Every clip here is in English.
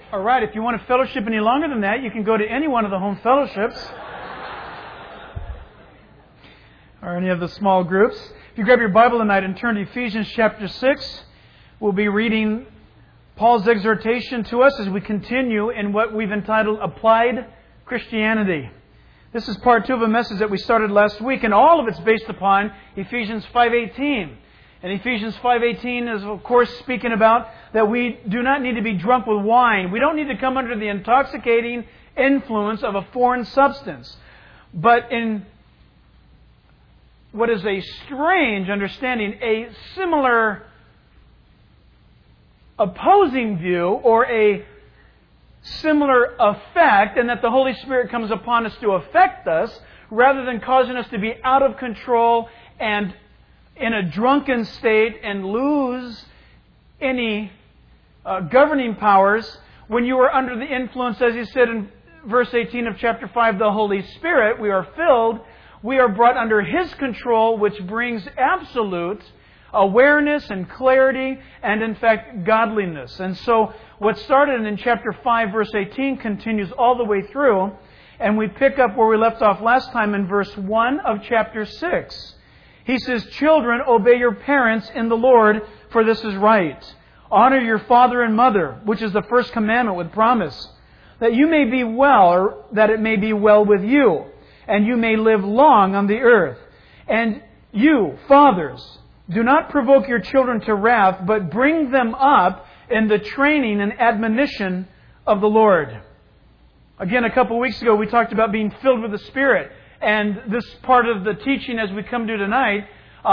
All right, if you want to fellowship any longer than that, you can go to any one of the home fellowships or any of the small groups. If you grab your Bible tonight and turn to Ephesians chapter 6, we'll be reading Paul's exhortation to us as we continue in what we've entitled Applied Christianity. This is part 2 of a message that we started last week, and all of it's based upon Ephesians 5:18. And Ephesians 5:18 is, of course, speaking about that we do not need to be drunk with wine. We don't need to come under the intoxicating influence of a foreign substance. But in what is a strange understanding, a similar opposing view or a similar effect, and that the Holy Spirit comes upon us to affect us rather than causing us to be out of control and in a drunken state and lose any governing powers. When you are under the influence, as he said in verse 18 of chapter 5, the Holy Spirit, we are filled, we are brought under His control, which brings absolute awareness and clarity and, in fact, godliness. And so what started in chapter 5, verse 18 continues all the way through, and we pick up where we left off last time in verse 1 of chapter 6. He says, "Children, obey your parents in the Lord, for this is right. Honor your father and mother, which is the first commandment with promise, that you may be well, or that it may be well with you, and you may live long on the earth. And you, fathers, do not provoke your children to wrath, but bring them up in the training and admonition of the Lord." Again, a couple of weeks ago, we talked about being filled with the Spirit. And this part of the teaching as we come to tonight,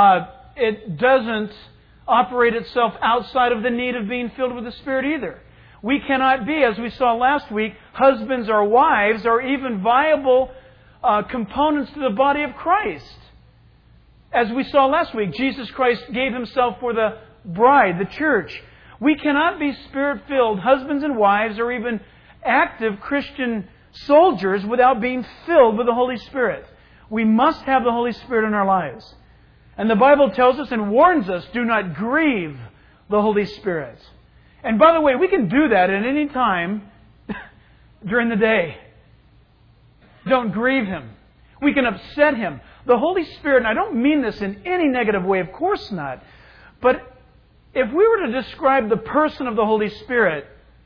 it doesn't operate itself outside of the need of being filled with the Spirit either. We cannot be, as we saw last week, husbands or wives or even viable components to the body of Christ. As we saw last week, Jesus Christ gave Himself for the bride, the church. We cannot be Spirit-filled husbands and wives or even active Christian soldiers without being filled with the Holy Spirit. We must have the Holy Spirit in our lives. And the Bible tells us and warns us, do not grieve the Holy Spirit. And by the way, we can do that at any time during the day. Don't grieve Him. We can upset Him. The Holy Spirit, and I don't mean this in any negative way, of course not, but if we were to describe the person of the Holy Spirit,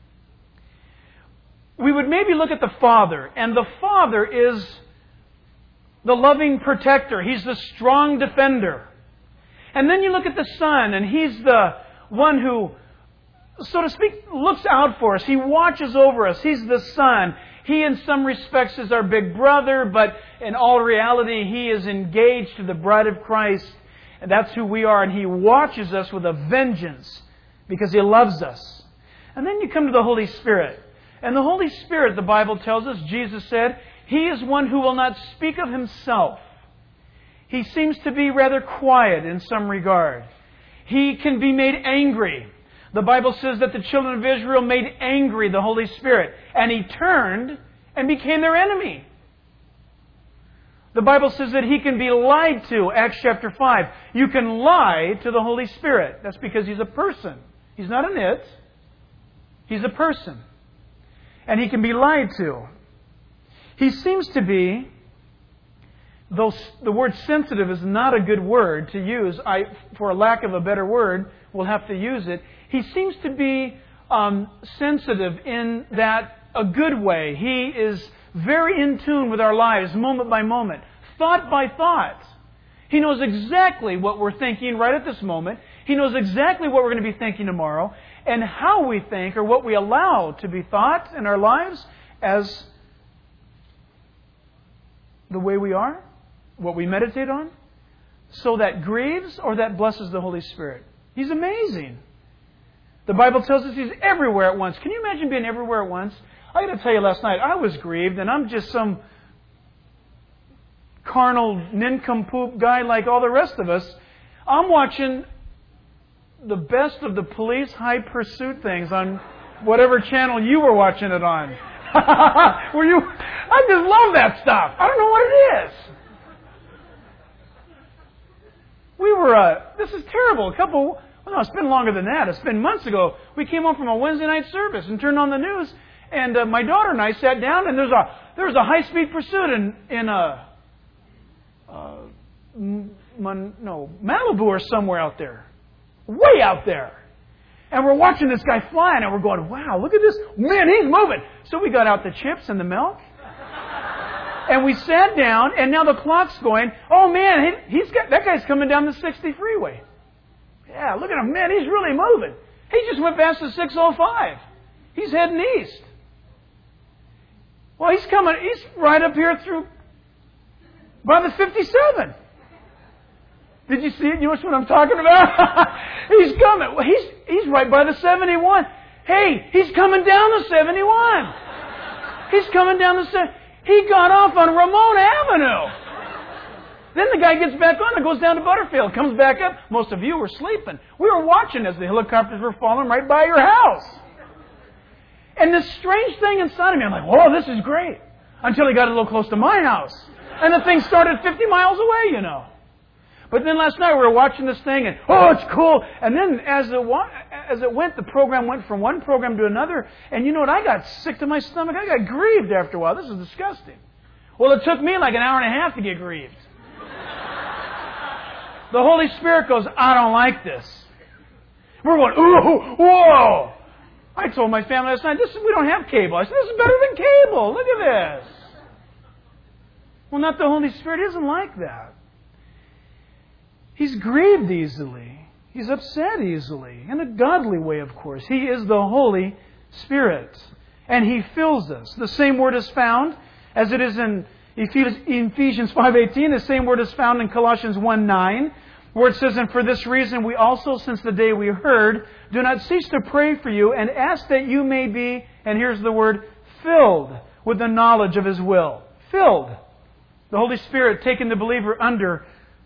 we would maybe look at the Father, and the Father is the loving protector. He's the strong defender. And then you look at the Son, and He's the one who, so to speak, looks out for us. He watches over us. He's the Son. He, in some respects, is our big brother, but in all reality, He is engaged to the bride of Christ, and that's who we are, and He watches us with a vengeance because He loves us. And then you come to the Holy Spirit. And the Holy Spirit, the Bible tells us, Jesus said, He is one who will not speak of Himself. He seems to be rather quiet in some regard. He can be made angry. The Bible says that the children of Israel made angry the Holy Spirit, and He turned and became their enemy. The Bible says that He can be lied to, Acts chapter 5. You can lie to the Holy Spirit. That's because He's a person. He's not an it. He's a person. And He can be lied to. He seems to be, though the word sensitive is not a good word to use, for a lack of a better word, we'll have to use it. He seems to be sensitive in that a good way. He is very in tune with our lives, moment by moment, thought by thought. He knows exactly what we're thinking right at this moment. He knows exactly what we're going to be thinking tomorrow. And how we think, or what we allow to be thought in our lives as the way we are, what we meditate on, so that grieves or that blesses the Holy Spirit. He's amazing. The Bible tells us He's everywhere at once. Can you imagine being everywhere at once? I got to tell you, last night I was grieved, and I'm just some carnal nincompoop guy like all the rest of us. I'm watching the best of the police high pursuit things on whatever channel you were watching it on. Were you? I just love that stuff. I don't know what it is. We were, this is terrible. A couple Well, no, it's been longer than that. It's been months ago. We came home from a Wednesday night service and turned on the news, and my daughter and I sat down, and there was a high-speed pursuit in Malibu or somewhere out there. Way out there. And we're watching this guy flying, and we're going, wow, look at this. Man, he's moving. So we got out the chips and the milk. And we sat down, and now the clock's going. Oh, man, that guy's coming down the 60 freeway. Yeah, look at him. Man, he's really moving. He just went past the 605. He's heading east. Well, he's right up here by the 57. Did you see it? You know what I'm talking about? He's coming. Well, he's right by the 71. Hey, he's coming down the 71. He's coming down the 71. He got off on Ramon Avenue. Then the guy gets back on and goes down to Butterfield, comes back up. Most of you were sleeping. We were watching as the helicopters were falling right by your house. And this strange thing inside of me, I'm like, whoa, this is great. Until he got a little close to my house. And the thing started 50 miles away, you know. But then last night we were watching this thing and, oh, it's cool. And then as it went, the program went from one program to another. And you know what? I got sick to my stomach. I got grieved after a while. This is disgusting. Well, it took me like an hour and a half to get grieved. The Holy Spirit goes, I don't like this. We're going, ooh, whoa. I told my family last night, we don't have cable. I said, this is better than cable. Look at this. Well, not the Holy Spirit. He isn't like that. He's grieved easily. He's upset easily. In a godly way, of course. He is the Holy Spirit. And He fills us. The same word is found as it is in Ephesians 5:18. The same word is found in Colossians 1:9, where it says, and for this reason we also, since the day we heard, do not cease to pray for you and ask that you may be, and here's the word, filled with the knowledge of His will. Filled. The Holy Spirit taking the believer under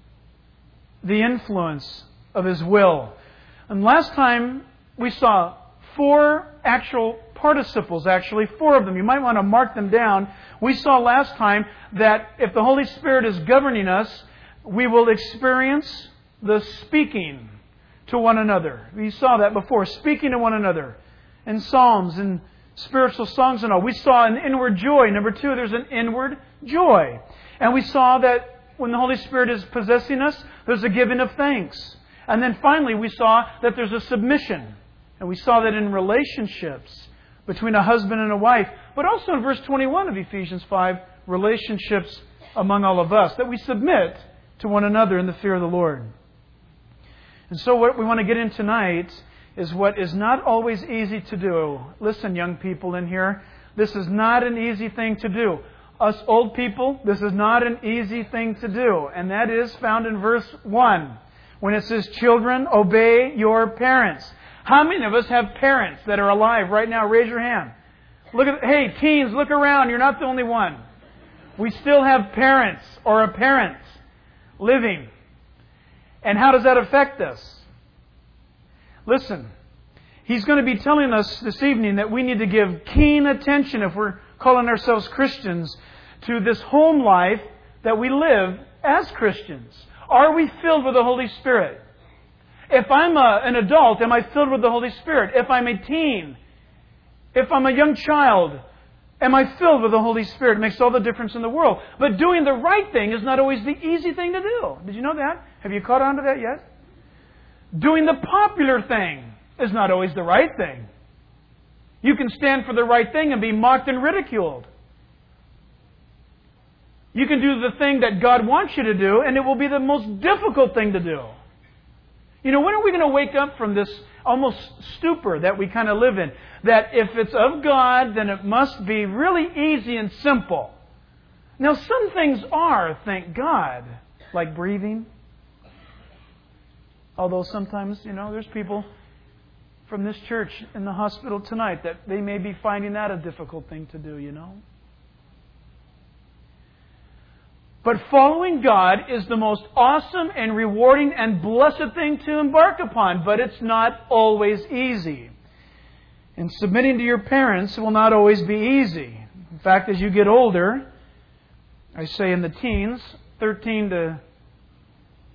the influence of His will. And last time we saw 4 actual participles, four of them. You might want to mark them down. We saw last time that if the Holy Spirit is governing us, we will experience the speaking to one another. We saw that before, speaking to one another in psalms and spiritual songs and all. We saw an inward joy. Number 2, there's an inward joy. And we saw that when the Holy Spirit is possessing us, there's a giving of thanks. And then finally, we saw that there's a submission. And we saw that in relationships between a husband and a wife. But also in verse 21 of Ephesians 5, relationships among all of us. That we submit to one another in the fear of the Lord. And so what we want to get in tonight is what is not always easy to do. Listen, young people in here, this is not an easy thing to do. Us old people, this is not an easy thing to do. And that is found in verse 1. When it says, children, obey your parents. How many of us have parents that are alive right now? Raise your hand. Hey, teens, look around. You're not the only one. We still have parents or a parent living. And how does that affect us? Listen, He's going to be telling us this evening that we need to give keen attention, if we're calling ourselves Christians, to this home life that we live as Christians. Are we filled with the Holy Spirit? If I'm an adult, am I filled with the Holy Spirit? If I'm a teen, if I'm a young child, am I filled with the Holy Spirit? It makes all the difference in the world. But doing the right thing is not always the easy thing to do. Did you know that? Have you caught on to that yet? Doing the popular thing is not always the right thing. You can stand for the right thing and be mocked and ridiculed. You can do the thing that God wants you to do, and it will be the most difficult thing to do. You know, when are we going to wake up from this almost stupor that we kind of live in? That if it's of God, then it must be really easy and simple. Now, some things are, thank God, like breathing. Although sometimes, there's people from this church in the hospital tonight that they may be finding that a difficult thing to do, But following God is the most awesome and rewarding and blessed thing to embark upon. But it's not always easy. And submitting to your parents will not always be easy. In fact, as you get older, I say in the teens, 13 to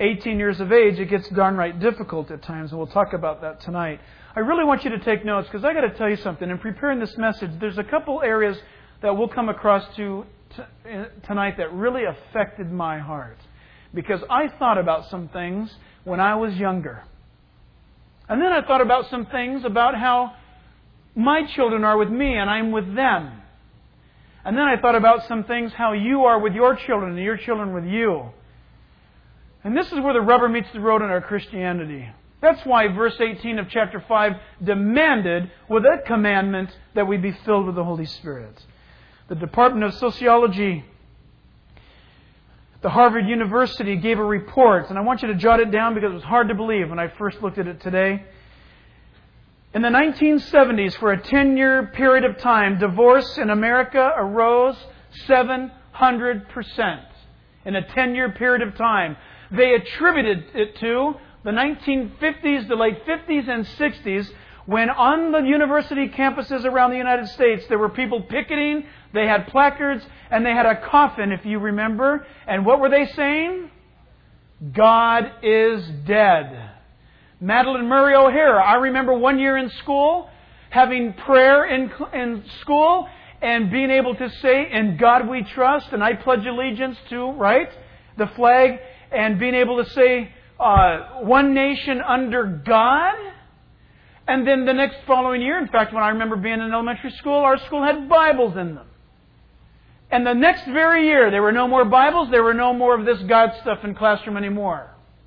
18 years of age, it gets darn right difficult at times, and we'll talk about that tonight. I really want you to take notes, because I got to tell you something. In preparing this message, there's a couple areas that we'll come across tonight that really affected my heart. Because I thought about some things when I was younger. And then I thought about some things about how my children are with me and I'm with them. And then I thought about some things how you are with your children and your children with you. And this is where the rubber meets the road in our Christianity. That's why verse 18 of chapter 5 demanded with a commandment that we be filled with the Holy Spirit. The Department of Sociology at the Harvard University gave a report, and I want you to jot it down because it was hard to believe when I first looked at it today. In the 1970s, for a 10-year period of time, divorce in America arose 700% in a 10-year period of time. They attributed it to the 1950s, the late 50s and 60s, when on the university campuses around the United States, there were people picketing, they had placards, and they had a coffin, if you remember. And what were they saying? God is dead. Madalyn Murray O'Hara, I remember one year in school, having prayer in school, and being able to say, "In God we trust," and I pledge allegiance to, right, the flag, and being able to say, "One nation under God." And then the next following year, in fact, when I remember being in elementary school, our school had Bibles in them. And the next very year, there were no more Bibles, there were no more of this God stuff in classroom anymore.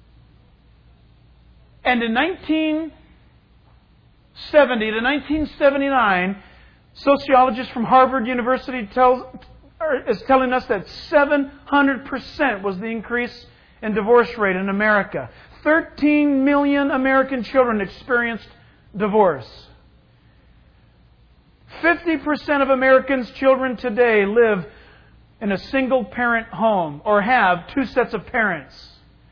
And in 1970 to 1979, sociologists from Harvard University is telling us that 700% was the increase in divorce rate in America. 13 million American children experienced divorce. 50% of Americans' children today live in a single-parent home or have two sets of parents.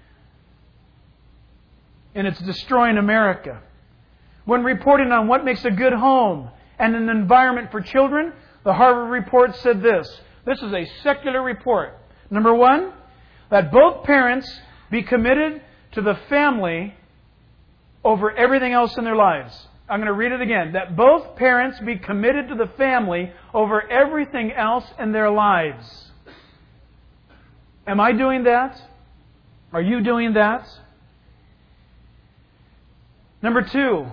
And it's destroying America. When reporting on what makes a good home and an environment for children, the Harvard report said this. This is a secular report. Number one, that both parents be committed to the family over everything else in their lives. I'm going to read it again. That both parents be committed to the family over everything else in their lives. Am I doing that? Are you doing that? Number two,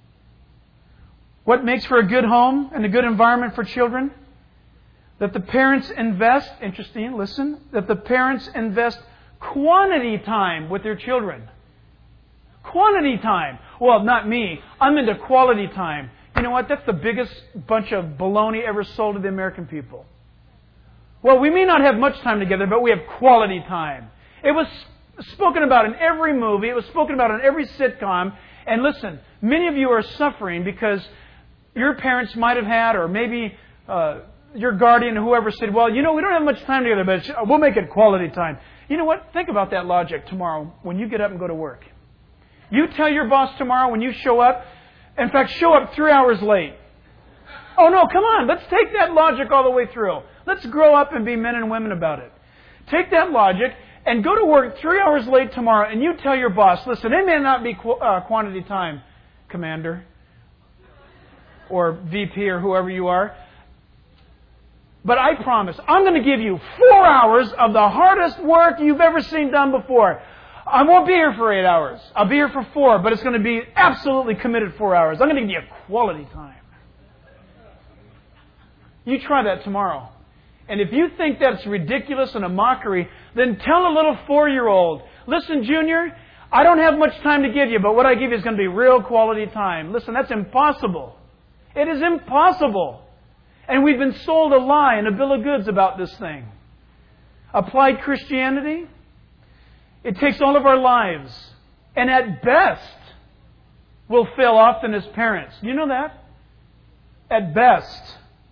what makes for a good home and a good environment for children? That the parents invest, interesting, listen, that the parents invest quantity time with their children. Quantity time. Well, not me. I'm into quality time. You know what? That's the biggest bunch of baloney ever sold to the American people. Well, we may not have much time together, but we have quality time. It was spoken about in every movie. It was spoken about in every sitcom. And listen, many of you are suffering because your parents might have had, or maybe your guardian or whoever said, "Well, we don't have much time together, but we'll make it quality time." You know what? Think about that logic tomorrow when you get up and go to work. You tell your boss tomorrow when you show up, in fact, show up 3 hours late. Oh no, come on, let's take that logic all the way through. Let's grow up and be men and women about it. Take that logic and go to work 3 hours late tomorrow and you tell your boss, "Listen, it may not be quantity time, Commander, or VP or whoever you are, but I promise I'm going to give you 4 hours of the hardest work you've ever seen done before. I won't be here for 8 hours. I'll be here for 4, but it's going to be absolutely committed 4 hours. I'm going to give you a quality time." You try that tomorrow. And if you think that's ridiculous and a mockery, then tell a little 4-year-old, "Listen, Junior, I don't have much time to give you, but what I give you is going to be real quality time." Listen, that's impossible. It is impossible. And we've been sold a lie and a bill of goods about this thing. Applied Christianity, it takes all of our lives, and at best, we'll fail often as parents. Do you know that? At best.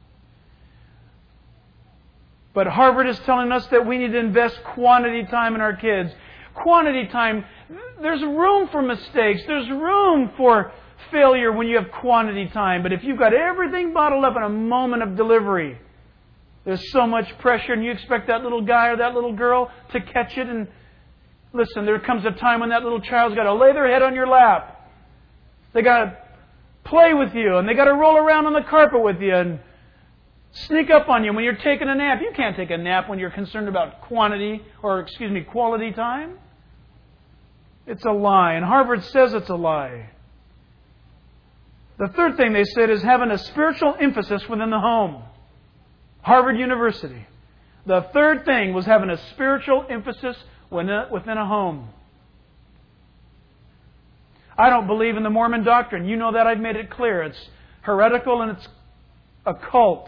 But Harvard is telling us that we need to invest quantity time in our kids. Quantity time, there's room for mistakes. There's room for failure when you have quantity time. But if you've got everything bottled up in a moment of delivery, there's so much pressure and you expect that little guy or that little girl to catch it and Listen, there comes a time when that little child's got to lay their head on your lap. They got to play with you, and they got to roll around on the carpet with you and sneak up on you when you're taking a nap. You can't take a nap when you're concerned about quality time. It's a lie, and Harvard says it's a lie. The third thing they said is having a spiritual emphasis within the home. Harvard University. The third thing was having a spiritual emphasis within a home. I don't believe in the Mormon doctrine. You know that. I've made it clear. It's heretical and it's a cult.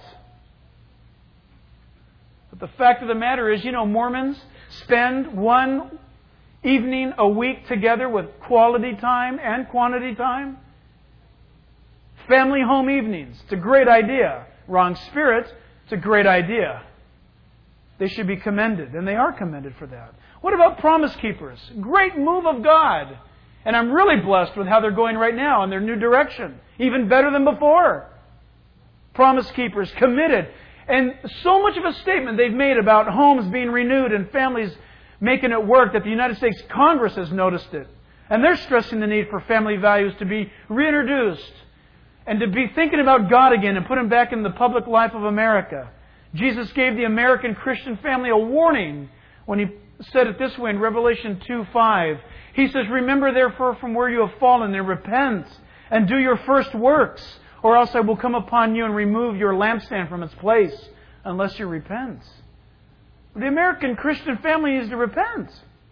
But the fact of the matter is, Mormons spend one evening a week together with quality time and quantity time. Family home evenings. It's a great idea. Wrong spirit. It's a great idea. They should be commended, and they are commended for that. What about Promise Keepers? Great move of God. And I'm really blessed with how they're going right now in their new direction. Even better than before. Promise Keepers, committed. And so much of a statement they've made about homes being renewed and families making it work that the United States Congress has noticed it. And they're stressing the need for family values to be reintroduced and to be thinking about God again and put Him back in the public life of America. Jesus gave the American Christian family a warning when He said it this way in Revelation 2:5. He says, "Remember therefore from where you have fallen and repent and do your first works, or else I will come upon you and remove your lampstand from its place unless you repent." The American Christian family needs to repent.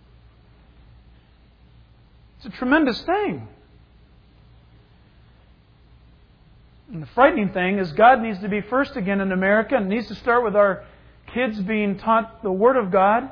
It's a tremendous thing. And the frightening thing is God needs to be first again in America, and needs to start with our kids being taught the Word of God.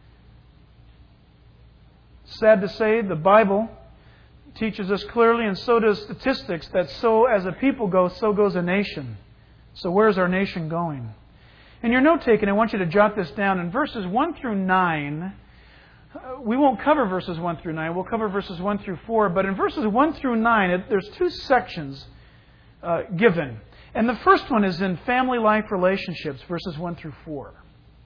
Sad to say, the Bible teaches us clearly, and so does statistics, that so as a people go, so goes a nation. So where's our nation going? In your note-taking, I want you to jot this down. In verses 1 through 9, we won't cover verses 1 through 9. We'll cover verses 1 through 4. But in verses 1 through 9, there's two sections given. And the first one is in family life relationships, verses 1 through 4.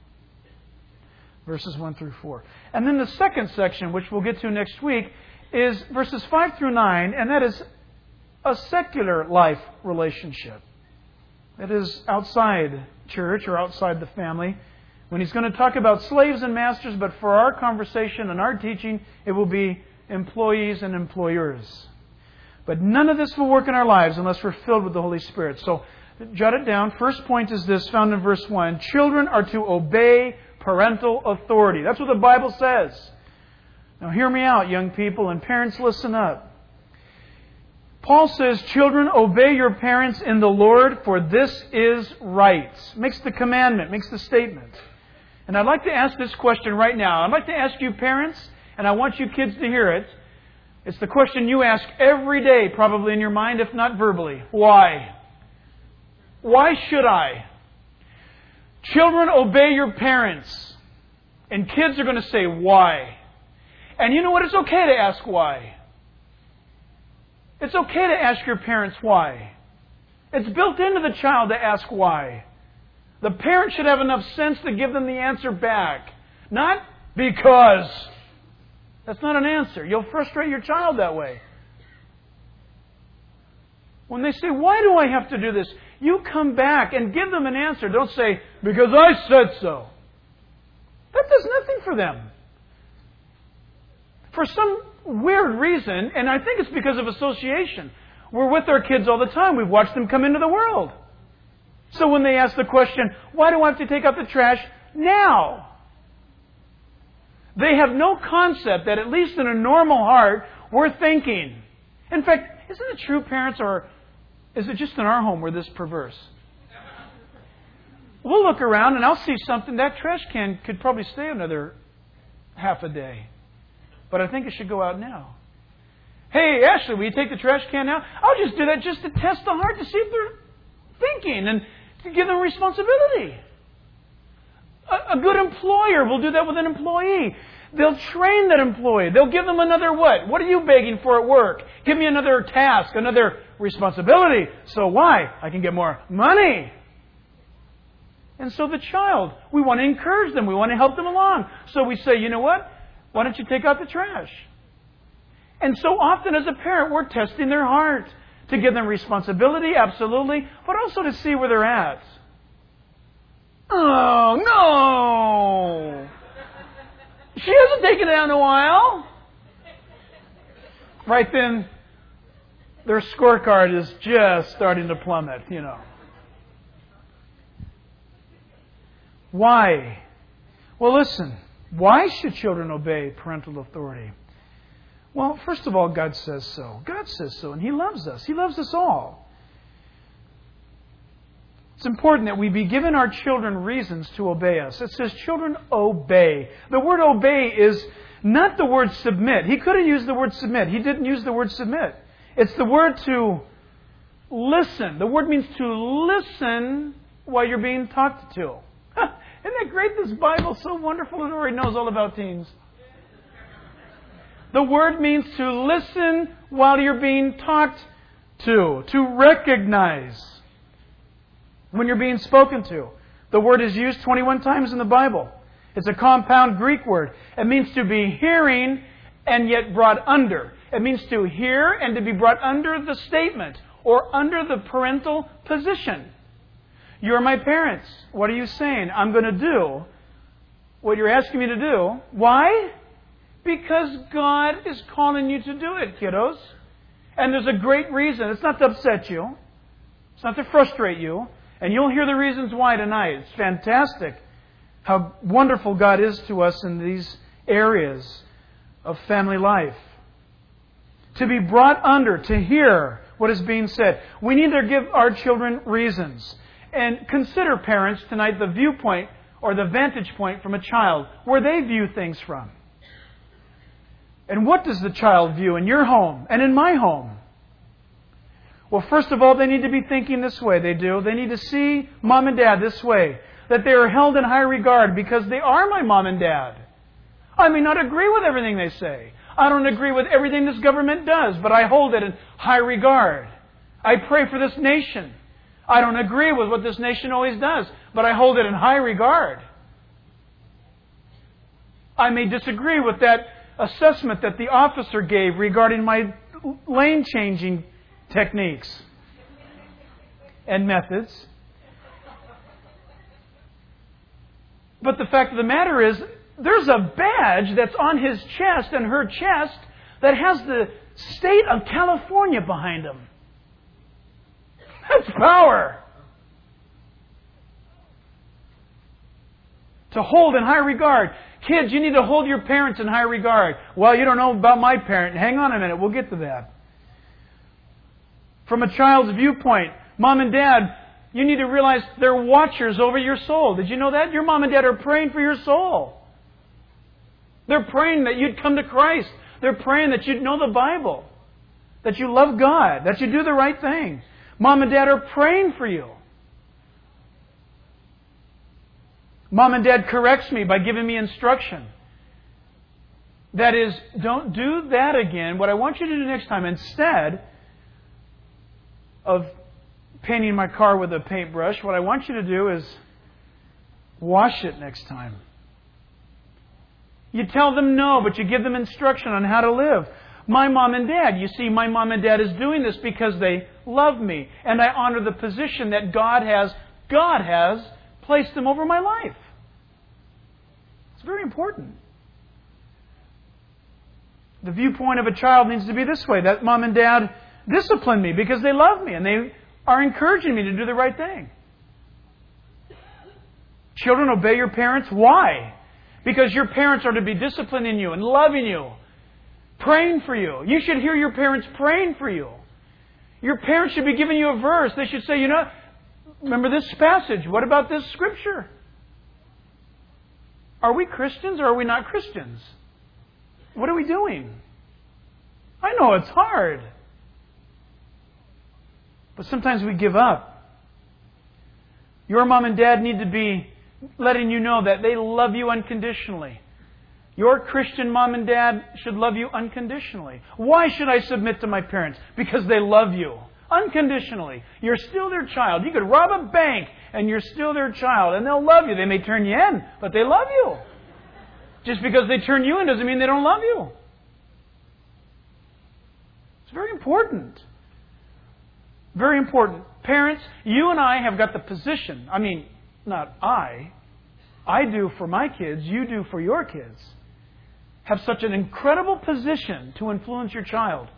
Verses 1 through 4. And then the second section, which we'll get to next week, is verses 5 through 9, and that is a secular life relationship. That is outside church or outside the family. When he's going to talk about slaves and masters, but for our conversation and our teaching, it will be employees and employers. But none of this will work in our lives unless we're filled with the Holy Spirit. So jot it down. First point is this, found in verse 1. Children are to obey parental authority. That's what the Bible says. Now hear me out, young people, and parents, listen up. Paul says, children, obey your parents in the Lord, for this is right. Makes the commandment, makes the statement. And I'd like to ask this question right now. I'd like to ask you parents, and I want you kids to hear it. It's the question you ask every day, probably in your mind, if not verbally. Why? Why should I? Children, obey your parents. And kids are going to say, why? And you know what? It's okay to ask why. It's okay to ask your parents why. It's built into the child to ask why. The parent should have enough sense to give them the answer back. Not because. That's not an answer. You'll frustrate your child that way. When they say, why do I have to do this? You come back and give them an answer. Don't say, because I said so. That does nothing for them. For some weird reason, and I think it's because of association, we're with our kids all the time. We've watched them come into the world. So when they ask the question, why do I have to take out the trash now? They have no concept that, at least in a normal heart, we're thinking. In fact, isn't it true, parents, or is it just in our home we're this perverse? We'll look around and I'll see something. That trash can could probably stay another half a day. But I think it should go out now. Hey, Ashley, will you take the trash can now? I'll just do that just to test the heart to see if they're thinking and to give them responsibility. A good employer will do that with an employee. They'll train that employee. They'll give them another what? What are you begging for at work? Give me another task, another responsibility. So why? I can get more money. And so the child, we want to encourage them. We want to help them along. So we say, you know what? Why don't you take out the trash? And so often as a parent, we're testing their heart to give them responsibility, absolutely, but also to see where they're at. Oh, no! She hasn't taken it out in a while. Right then, their scorecard is just starting to plummet, Why? Well, listen. Why should children obey parental authority? Well, first of all, God says so. God says so, and He loves us. He loves us all. It's important that we be given our children reasons to obey us. It says, children, obey. The word obey is not the word submit. He could have used the word submit. He didn't use the word submit. It's the word to listen. The word means to listen while you're being talked to. Isn't that great? This Bible's so wonderful. It already knows all about teens. The word means to listen while you're being talked to recognize when you're being spoken to. The word is used 21 times in the Bible. It's a compound Greek word. It means to be hearing and yet brought under. It means to hear and to be brought under the statement or under the parental position. You're my parents. What are you saying? I'm going to do what you're asking me to do. Why? Because God is calling you to do it, kiddos. And there's a great reason. It's not to upset you. It's not to frustrate you. And you'll hear the reasons why tonight. It's fantastic how wonderful God is to us in these areas of family life. To be brought under, to hear what is being said. We need to give our children reasons. And consider, parents, tonight the viewpoint or the vantage point from a child, where they view things from. And what does the child view in your home and in my home? Well, first of all, they need to be thinking this way. They do. They need to see mom and dad this way. That they are held in high regard because they are my mom and dad. I may not agree with everything they say. I don't agree with everything this government does, but I hold it in high regard. I pray for this nation. I don't agree with what this nation always does, but I hold it in high regard. I may disagree with that assessment that the officer gave regarding my lane changing techniques and methods. But the fact of the matter is, there's a badge that's on his chest and her chest that has the state of California behind him. That's power. To hold in high regard. Kids, you need to hold your parents in high regard. Well, you don't know about my parent. Hang on a minute. We'll get to that. From a child's viewpoint, mom and dad, you need to realize they're watchers over your soul. Did you know that? Your mom and dad are praying for your soul. They're praying that you'd come to Christ. They're praying that you'd know the Bible. That you love God. That you do the right thing. Mom and dad are praying for you. Mom and dad corrects me by giving me instruction. That is, don't do that again. What I want you to do next time, instead of painting my car with a paintbrush, what I want you to do is wash it next time. You tell them no, but you give them instruction on how to live. My mom and dad, you see, my mom and dad is doing this because they love me. And I honor the position that God has placed them over my life. It's very important. The viewpoint of a child needs to be this way, that mom and dad discipline me because they love me and they are encouraging me to do the right thing. Children, obey your parents. Why? Because your parents are to be disciplining you and loving you, praying for you. You should hear your parents praying for you. Your parents should be giving you a verse. They should say, remember this passage. What about this scripture? Are we Christians or are we not Christians? What are we doing? I know it's hard. But sometimes we give up. Your mom and dad need to be letting you know that they love you unconditionally. Your Christian mom and dad should love you unconditionally. Why should I submit to my parents? Because they love you unconditionally. You're still their child. You could rob a bank and you're still their child. And they'll love you. They may turn you in, but they love you. Just because they turn you in doesn't mean they don't love you. It's very important. Very important. Parents, you and I have got the position. I mean, not I. I do for my kids. You do for your kids. Have such an incredible position to influence your child.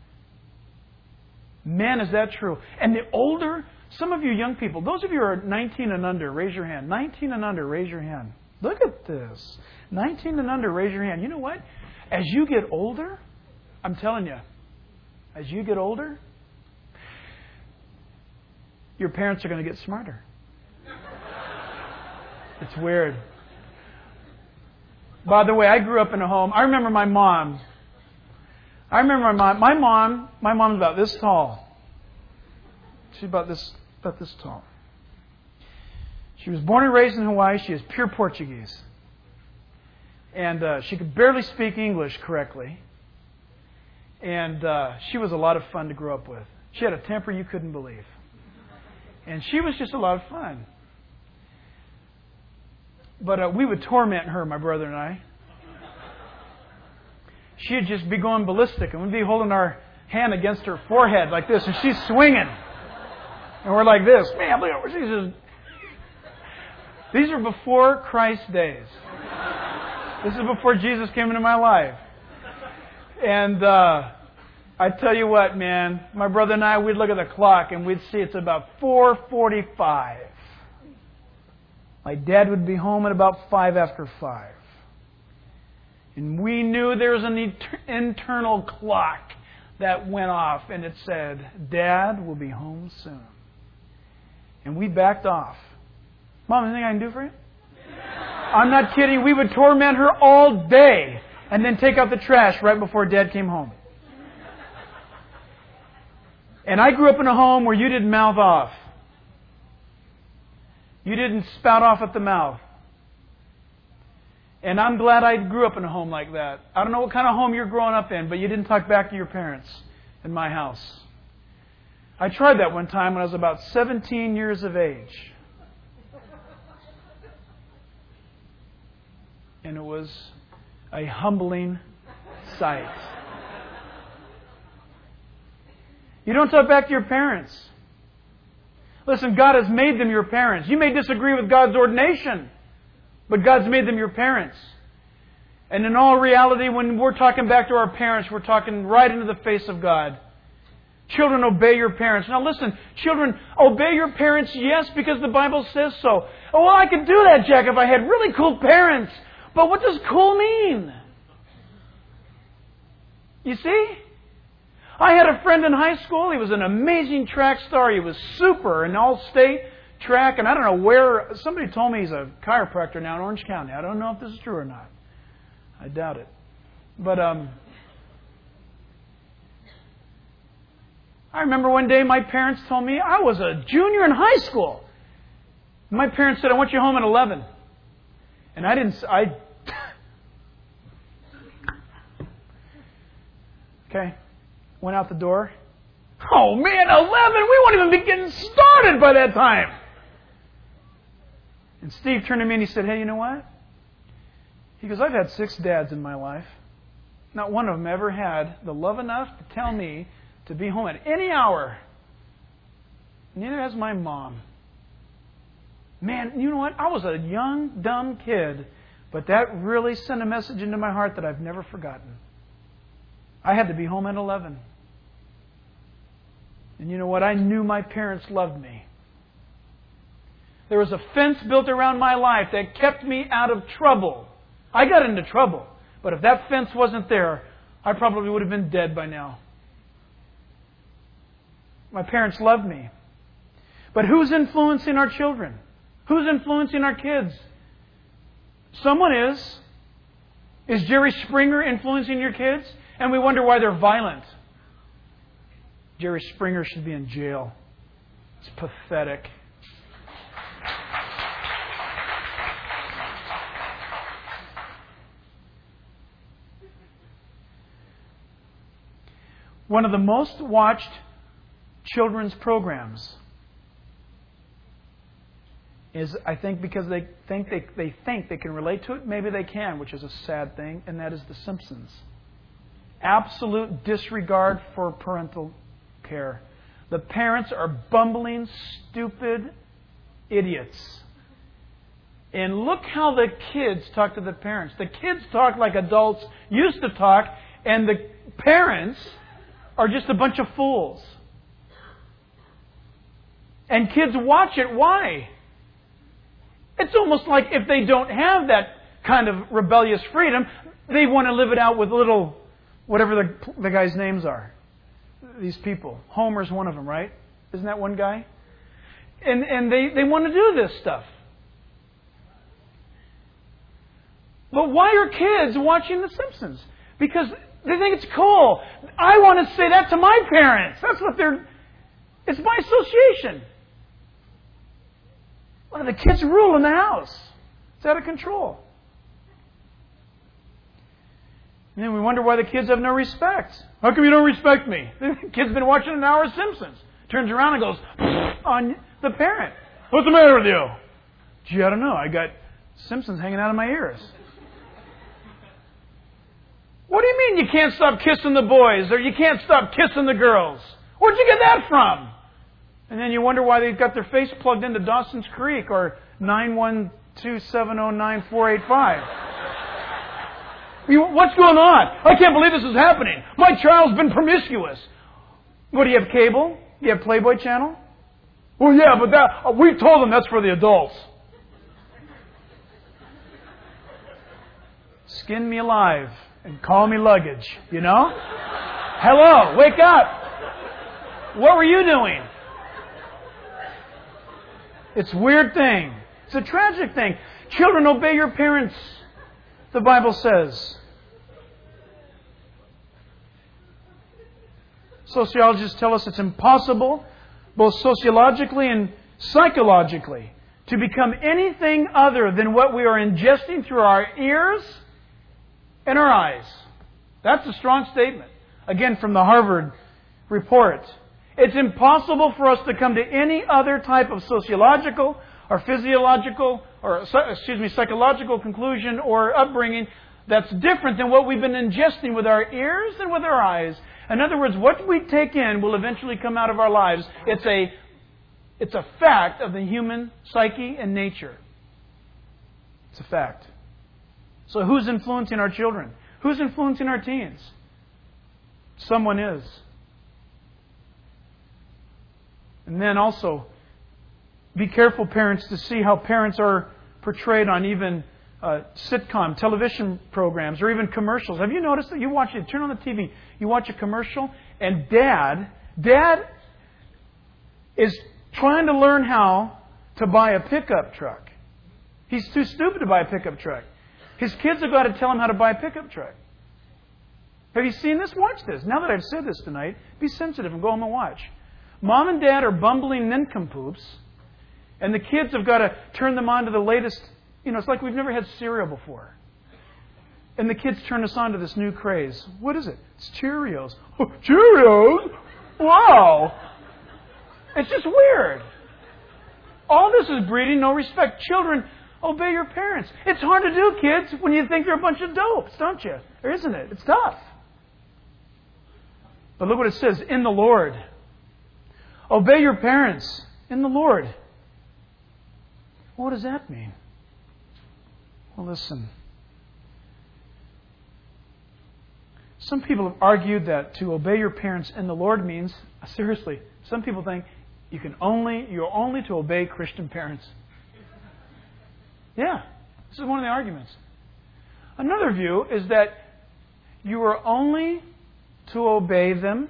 Man, is that true. And the older, some of you young people, those of you who are 19 and under, raise your hand. 19 and under, raise your hand. Look at this. 19 and under, raise your hand. You know what? As you get older, I'm telling you, as you get older, your parents are going to get smarter. It's weird. By the way, I grew up in a home. I remember my mom. My mom's about this tall. She's about this tall. She was born and raised in Hawaii. She is pure Portuguese. And she could barely speak English correctly. And she was a lot of fun to grow up with. She had a temper you couldn't believe. And she was just a lot of fun. But we would torment her, my brother and I. She'd just be going ballistic, and we'd be holding our hand against her forehead like this, and she's swinging. And we're like this. Man, look at her. She's just... These are before Christ's days. This is before Jesus came into my life. And I tell you what, man, my brother and I, we'd look at the clock, and we'd see it's about 4:45. My dad would be home at about 5 after 5. And we knew there was an internal clock that went off, and it said, Dad will be home soon. And we backed off. Mom, anything I can do for you? I'm not kidding. We would torment her all day and then take out the trash right before Dad came home. And I grew up in a home where you didn't mouth off. You didn't spout off at the mouth. And I'm glad I grew up in a home like that. I don't know what kind of home you're growing up in, but you didn't talk back to your parents in my house. I tried that one time when I was about 17 years of age. And it was a humbling sight. You don't talk back to your parents. Listen, God has made them your parents. You may disagree with God's ordination, but God's made them your parents. And in all reality, when we're talking back to our parents, we're talking right into the face of God. Children, obey your parents. Now listen, children, obey your parents, yes, because the Bible says so. Oh, well, I could do that, Jack, if I had really cool parents. But what does cool mean? You see? I had a friend in high school. He was an amazing track star. He was super in all-state track. And I don't know where... Somebody told me he's a chiropractor now in Orange County. I don't know if this is true or not. I doubt it. But I remember one day my parents told me I was a junior in high school. My parents said, I want you home at 11. And I didn't... Okay. Went out the door. Oh man, 11! We won't even be getting started by that time. And Steve turned to me and he said, hey, you know what? He goes, I've had 6 dads in my life. Not one of them ever had the love enough to tell me to be home at any hour. Neither has my mom. Man, you know what? I was a young, dumb kid, but that really sent a message into my heart that I've never forgotten. I had to be home at 11. And you know what? I knew my parents loved me. There was a fence built around my life that kept me out of trouble. I got into trouble. But if that fence wasn't there, I probably would have been dead by now. My parents loved me. But who's influencing our children? Who's influencing our kids? Someone is. Is Jerry Springer influencing your kids? And we wonder why they're violent. Jerry Springer should be in jail. It's pathetic. One of the most watched children's programs is, I think, because they think they can relate to it. Maybe they can, which is a sad thing, and that is The Simpsons. Absolute disregard for parental care. The parents are bumbling, stupid idiots. And look how the kids talk to the parents. The kids talk like adults used to talk, and the parents are just a bunch of fools. And kids watch it. Why? It's almost like if they don't have that kind of rebellious freedom, they want to live it out with little, whatever the guys' names are. These people. Homer's one of them, right? Isn't that one guy? And they want to do this stuff. But why are kids watching The Simpsons? Because they think it's cool. I want to say that to my parents. That's what it's by association. Well, the kids rule in the house. It's out of control. And then we wonder why the kids have no respect. How come you don't respect me? The kid's been watching an hour of Simpsons. Turns around and goes on the parent. What's the matter with you? Gee, I don't know. I got Simpsons hanging out of my ears. What do you mean you can't stop kissing the boys or you can't stop kissing the girls? Where'd you get that from? And then you wonder why they've got their face plugged into Dawson's Creek or 912-709-9485. What's going on? I can't believe this is happening. My child's been promiscuous. What, do you have cable? Do you have Playboy Channel? Well, yeah, but we told them that's for the adults. Skin me alive and call me luggage, you know? Hello, wake up. What were you doing? It's a weird thing. It's a tragic thing. Children, obey your parents, the Bible says. Sociologists tell us it's impossible, both sociologically and psychologically, to become anything other than what we are ingesting through our ears and our eyes. That's a strong statement. Again, from the Harvard report. It's impossible for us to come to any other type of sociological or physiological or, psychological conclusion or upbringing that's different than what we've been ingesting with our ears and with our eyes. In other words, what we take in will eventually come out of our lives. It's a fact of the human psyche and nature. It's a fact. So who's influencing our children? Who's influencing our teens? Someone is. And then also, be careful, parents, to see how parents are portrayed on even sitcom, television programs, or even commercials. Have you noticed that you turn on the TV, you watch a commercial, and Dad is trying to learn how to buy a pickup truck. He's too stupid to buy a pickup truck. His kids have got to tell him how to buy a pickup truck. Have you seen this? Watch this. Now that I've said this tonight, be sensitive and go home and watch. Mom and Dad are bumbling nincompoops, and the kids have got to turn them on to the latest. It's like we've never had cereal before. And the kids turn us on to this new craze. What is it? It's Cheerios. Oh, Cheerios? Wow! It's just weird. All this is breeding no respect. Children, obey your parents. It's hard to do, kids, when you think they're a bunch of dopes, don't you? Or isn't it? It's tough. But look what it says, in the Lord. Obey your parents in the Lord. What does that mean? Well, listen. Some people have argued that to obey your parents in the Lord means, seriously, some people think you're only to obey Christian parents. Yeah, this is one of the arguments. Another view is that you are only to obey them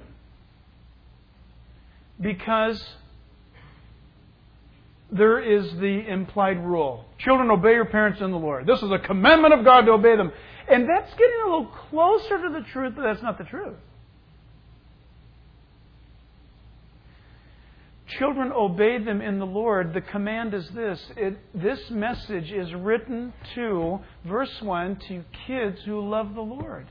because there is the implied rule. Children, obey your parents in the Lord. This is a commandment of God to obey them. And that's getting a little closer to the truth, but that's not the truth. Children, obey them in the Lord. The command is this. This message is written to, verse 1, to kids who love the Lord.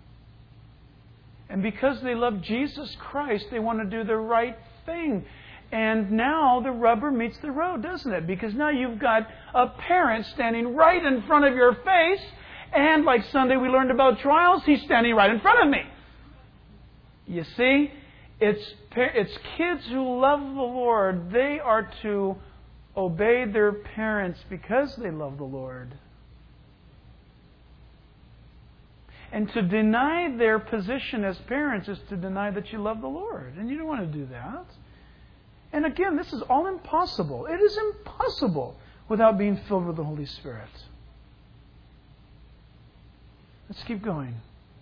And because they love Jesus Christ, they want to do the right thing. And now the rubber meets the road, doesn't it? Because now you've got a parent standing right in front of your face, and like Sunday we learned about trials, he's standing right in front of me. You see, it's kids who love the Lord. They are to obey their parents because they love the Lord. And to deny their position as parents is to deny that you love the Lord. And you don't want to do that. And again, this is all impossible. It is impossible without being filled with the Holy Spirit. Let's keep going.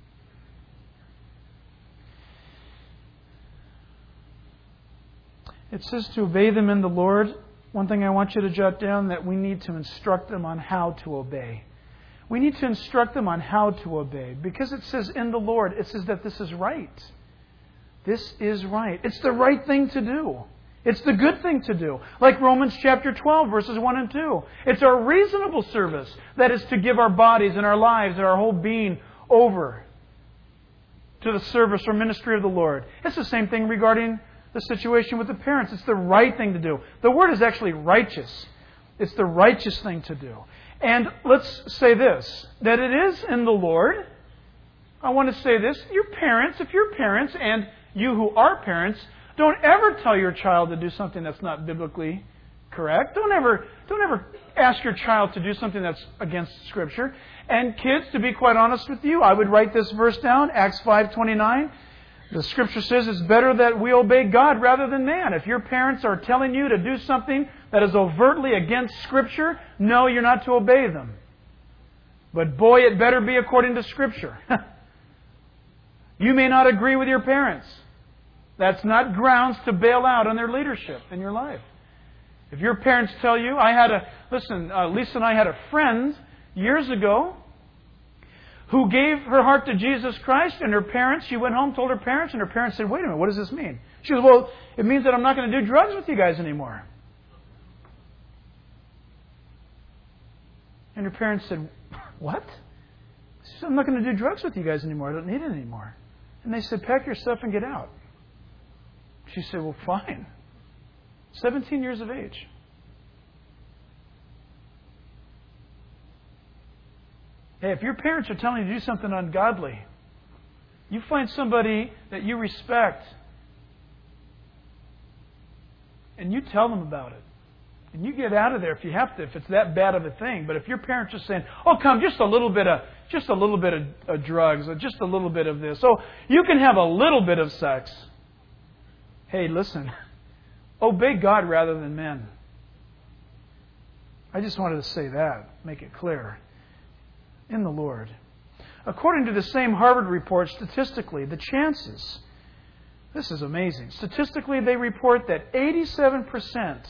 It says to obey them in the Lord. One thing I want you to jot down, that we need to instruct them on how to obey. We need to instruct them on how to obey. Because it says in the Lord, it says that this is right. This is right. It's the right thing to do. It's the good thing to do. Like Romans chapter 12, verses 1 and 2. It's our reasonable service. That is to give our bodies and our lives and our whole being over to the service or ministry of the Lord. It's the same thing regarding the situation with the parents. It's the right thing to do. The word is actually righteous. It's the righteous thing to do. And let's say this, that it is in the Lord. I want to say this. Your parents, if you're parents, and you who are parents, don't ever tell your child to do something that's not biblically correct. Don't ever ask your child to do something that's against Scripture. And kids, to be quite honest with you, I would write this verse down, Acts 5:29. The Scripture says it's better that we obey God rather than man. If your parents are telling you to do something that is overtly against Scripture, no, you're not to obey them. But boy, it better be according to Scripture. You may not agree with your parents. That's not grounds to bail out on their leadership in your life. If your parents tell you, Lisa and I had a friend years ago who gave her heart to Jesus Christ, and her parents, she went home, told her parents, and her parents said, wait a minute, what does this mean? She goes, well, it means that I'm not going to do drugs with you guys anymore. And her parents said, what? She said, I'm not going to do drugs with you guys anymore. I don't need it anymore. And they said, pack your stuff and get out. She said, well, fine. 17 years of age. Hey, if your parents are telling you to do something ungodly, you find somebody that you respect and you tell them about it. And you get out of there if you have to, if it's that bad of a thing. But if your parents are saying, oh, come, just a little bit of drugs, or just a little bit of this. Oh, you can have a little bit of sex. Hey, listen, obey God rather than men. I just wanted to say that, make it clear. In the Lord. According to the same Harvard report, statistically, the chances, this is amazing, statistically they report that 87%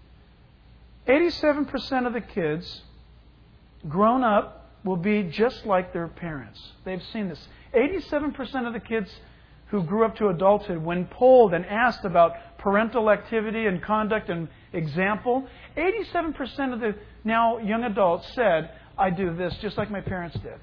of the kids grown up will be just like their parents. They've seen this. 87% of the kids who grew up to adulthood, when polled and asked about parental activity and conduct and example, 87% of the now young adults said, I do this just like my parents did.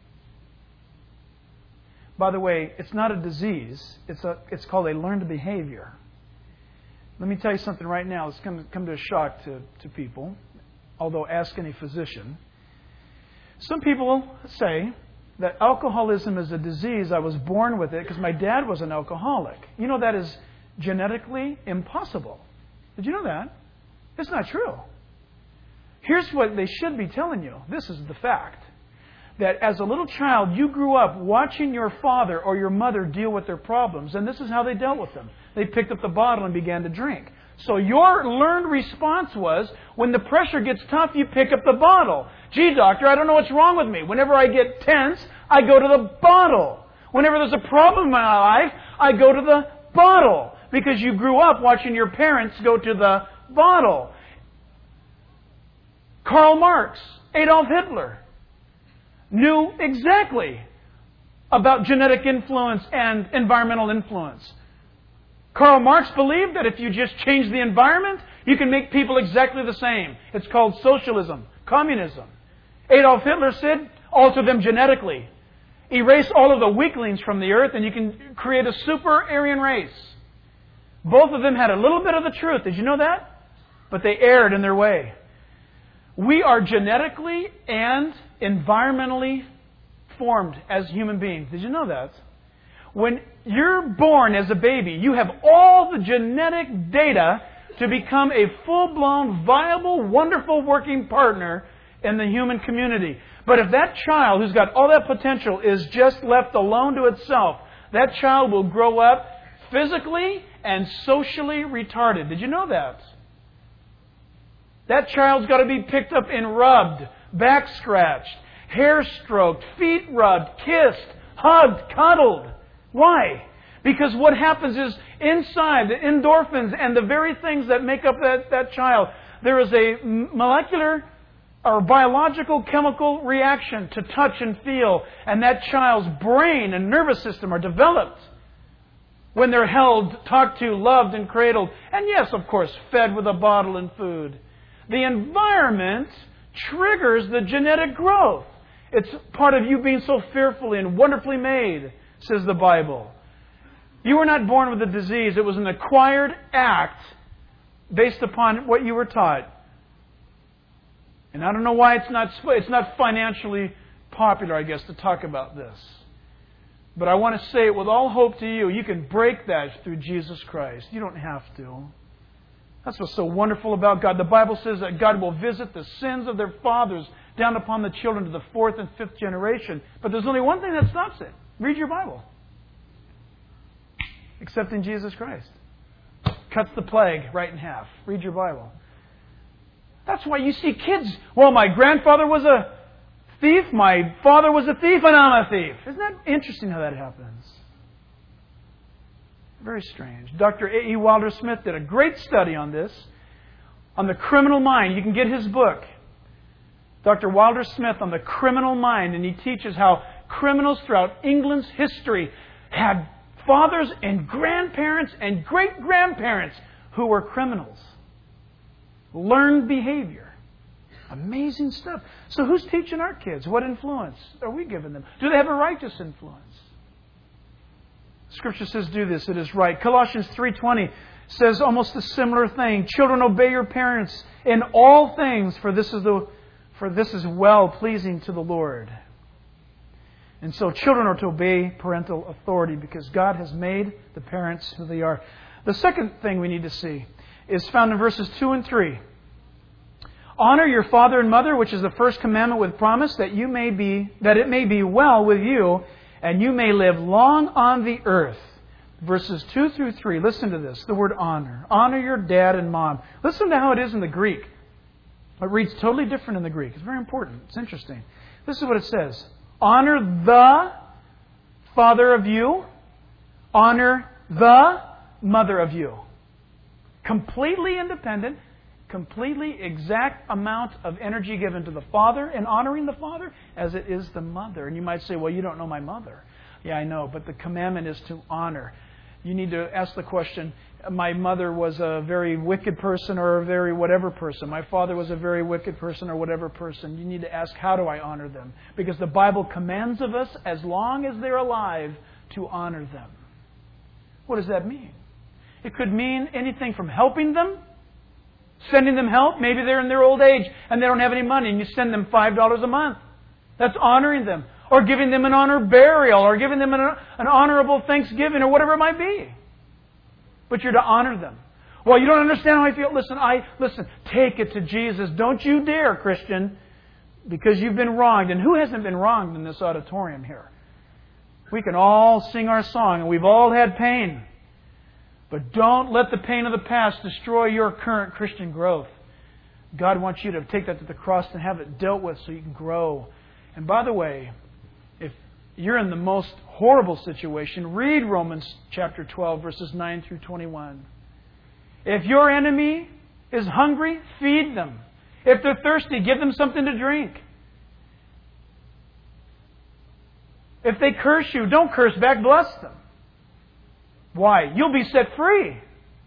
By the way, it's not a disease. It's called a learned behavior. Let me tell you something right now. It's going to come to a shock to people, although ask any physician. Some people say that alcoholism is a disease. I was born with it because my dad was an alcoholic. You know that is genetically impossible. Did you know that? It's not true. Here's what they should be telling you. This is the fact. That as a little child, you grew up watching your father or your mother deal with their problems. And this is how they dealt with them. They picked up the bottle and began to drink. So your learned response was, when the pressure gets tough, you pick up the bottle. Gee, doctor, I don't know what's wrong with me. Whenever I get tense, I go to the bottle. Whenever there's a problem in my life, I go to the bottle. Because you grew up watching your parents go to the bottle. Karl Marx, Adolf Hitler knew exactly about genetic influence and environmental influence. Karl Marx believed that if you just change the environment, you can make people exactly the same. It's called socialism, communism. Adolf Hitler said, alter them genetically. Erase all of the weaklings from the earth and you can create a super Aryan race. Both of them had a little bit of the truth. Did you know that? But they erred in their way. We are genetically and environmentally formed as human beings. Did you know that? When you're born as a baby, you have all the genetic data to become a full-blown, viable, wonderful working partner in the human community. But if that child who's got all that potential is just left alone to itself, that child will grow up physically and socially retarded. Did you know that? That child's got to be picked up and rubbed, back scratched, hair stroked, feet rubbed, kissed, hugged, cuddled. Why? Because what happens is inside the endorphins and the very things that make up that child, there is a molecular or biological chemical reaction to touch and feel, and that child's brain and nervous system are developed when they're held, talked to, loved, and cradled. And yes, of course, fed with a bottle and food. The environment triggers the genetic growth. It's part of you being so fearfully and wonderfully made, says the Bible. You were not born with a disease. It was an acquired act based upon what you were taught. And I don't know why it's not financially popular, I guess, to talk about this. But I want to say it with all hope to you. You can break that through Jesus Christ. You don't have to. That's what's so wonderful about God. The Bible says that God will visit the sins of their fathers down upon the children to the 4th and 5th generation. But there's only one thing that stops it. Read your Bible. Accepting Jesus Christ. Cuts the plague right in half. Read your Bible. That's why you see kids, well, my grandfather was a thief, my father was a thief, and I'm a thief. Isn't that interesting how that happens? Very strange. Dr. A.E. Wilder Smith did a great study on this, on the criminal mind. You can get his book, Dr. Wilder Smith on the criminal mind, and he teaches how criminals throughout England's history had fathers and grandparents and great-grandparents who were criminals. Learned behavior. Amazing stuff. So who's teaching our kids? What influence are we giving them? Do they have a righteous influence? Scripture says do this. It is right. Colossians 3:20 says almost a similar thing. Children, obey your parents in all things, for this is well pleasing to the Lord. And so children are to obey parental authority because God has made the parents who they are. The second thing we need to see is found in verses 2 and 3. Honor your father and mother, which is the first commandment with promise, that it may be well with you, and you may live long on the earth. Verses 2 through 3. Listen to this. The word honor. Honor your dad and mom. Listen to how it is in the Greek. It reads totally different in the Greek. It's very important. It's interesting. This is what it says. Honor the father of you. Honor the mother of you. Completely independent, completely exact amount of energy given to the father and honoring the father as it is the mother. And you might say, well, you don't know my mother. Yeah, I know, but the commandment is to honor. You need to ask the question, my mother was a very wicked person or a very whatever person. My father was a very wicked person or whatever person. You need to ask, how do I honor them? Because the Bible commands of us, as long as they're alive, to honor them. What does that mean? It could mean anything from helping them, sending them help. Maybe they're in their old age and they don't have any money and you send them $5 a month. That's honoring them. Or giving them an honor burial or giving them an honorable Thanksgiving or whatever it might be. But you're to honor them. Well, you don't understand how I feel. Listen, take it to Jesus. Don't you dare, Christian, because you've been wronged. And who hasn't been wronged in this auditorium here? We can all sing our song and we've all had pain. But don't let the pain of the past destroy your current Christian growth. God wants you to take that to the cross and have it dealt with so you can grow. And by the way, if you're in the most horrible situation, read Romans chapter 12, verses 9 through 21. If your enemy is hungry, feed them. If they're thirsty, give them something to drink. If they curse you, don't curse back, bless them. Why? You'll be set free.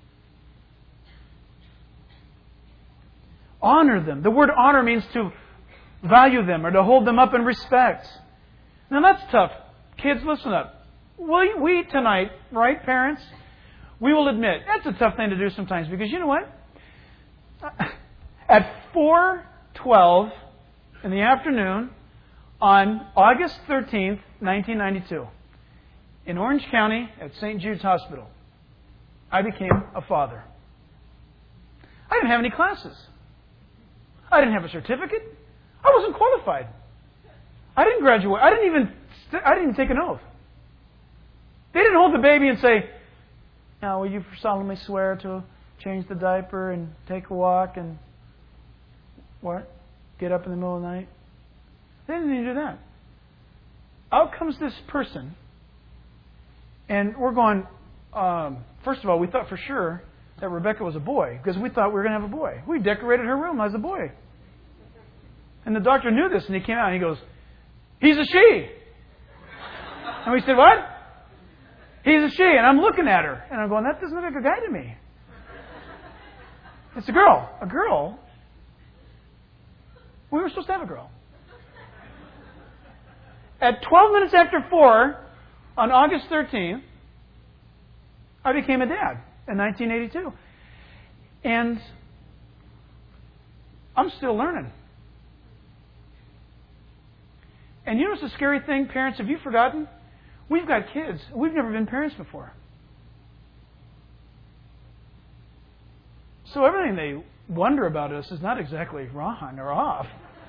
Honor them. The word honor means to value them or to hold them up in respect. Now that's tough. Kids, listen up. We tonight, right, parents? we will admit, that's a tough thing to do sometimes because you know what? At 4:12 in the afternoon on August 13th, 1992, in Orange County at St. Jude's Hospital, I became a father. I didn't have any classes. I didn't have a certificate. I wasn't qualified. I didn't graduate. I didn't even take an oath. They didn't hold the baby and say, "Now, will you solemnly swear to change the diaper and take a walk and get up in the middle of the night?" They didn't even do that. Out comes this person, and we're going. First of all, we thought for sure that Rebecca was a boy because we thought we were going to have a boy. We decorated her room as a boy, and the doctor knew this, and he came out and he goes, "He's a she." And we said, "What?" "He's a she." And I'm looking at her, and I'm going, "That doesn't look like a guy to me. It's a girl." A girl? We were supposed to have a girl. At 12 minutes after 4, on August 13th, I became a dad in 1982. And I'm still learning. And you know what's the scary thing, parents? Have you forgotten? We've got kids. We've never been parents before. So everything they wonder about us is not exactly wrong or off.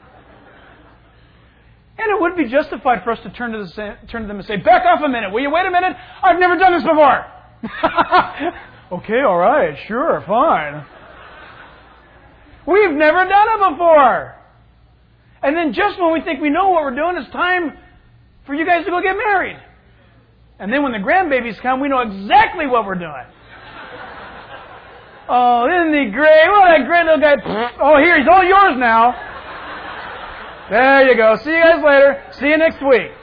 And it would be justified for us to turn to them and say, "Back off a minute. Will you wait a minute? I've never done this before." "Okay, all right, sure, fine." We've never done it before. And then just when we think we know what we're doing, it's time for you guys to go get married. And then when the grandbabies come, we know exactly what we're doing. "Oh, isn't he great? Well, that great little guy. Oh, here, he's all yours now." There you go. See you guys later. See you next week.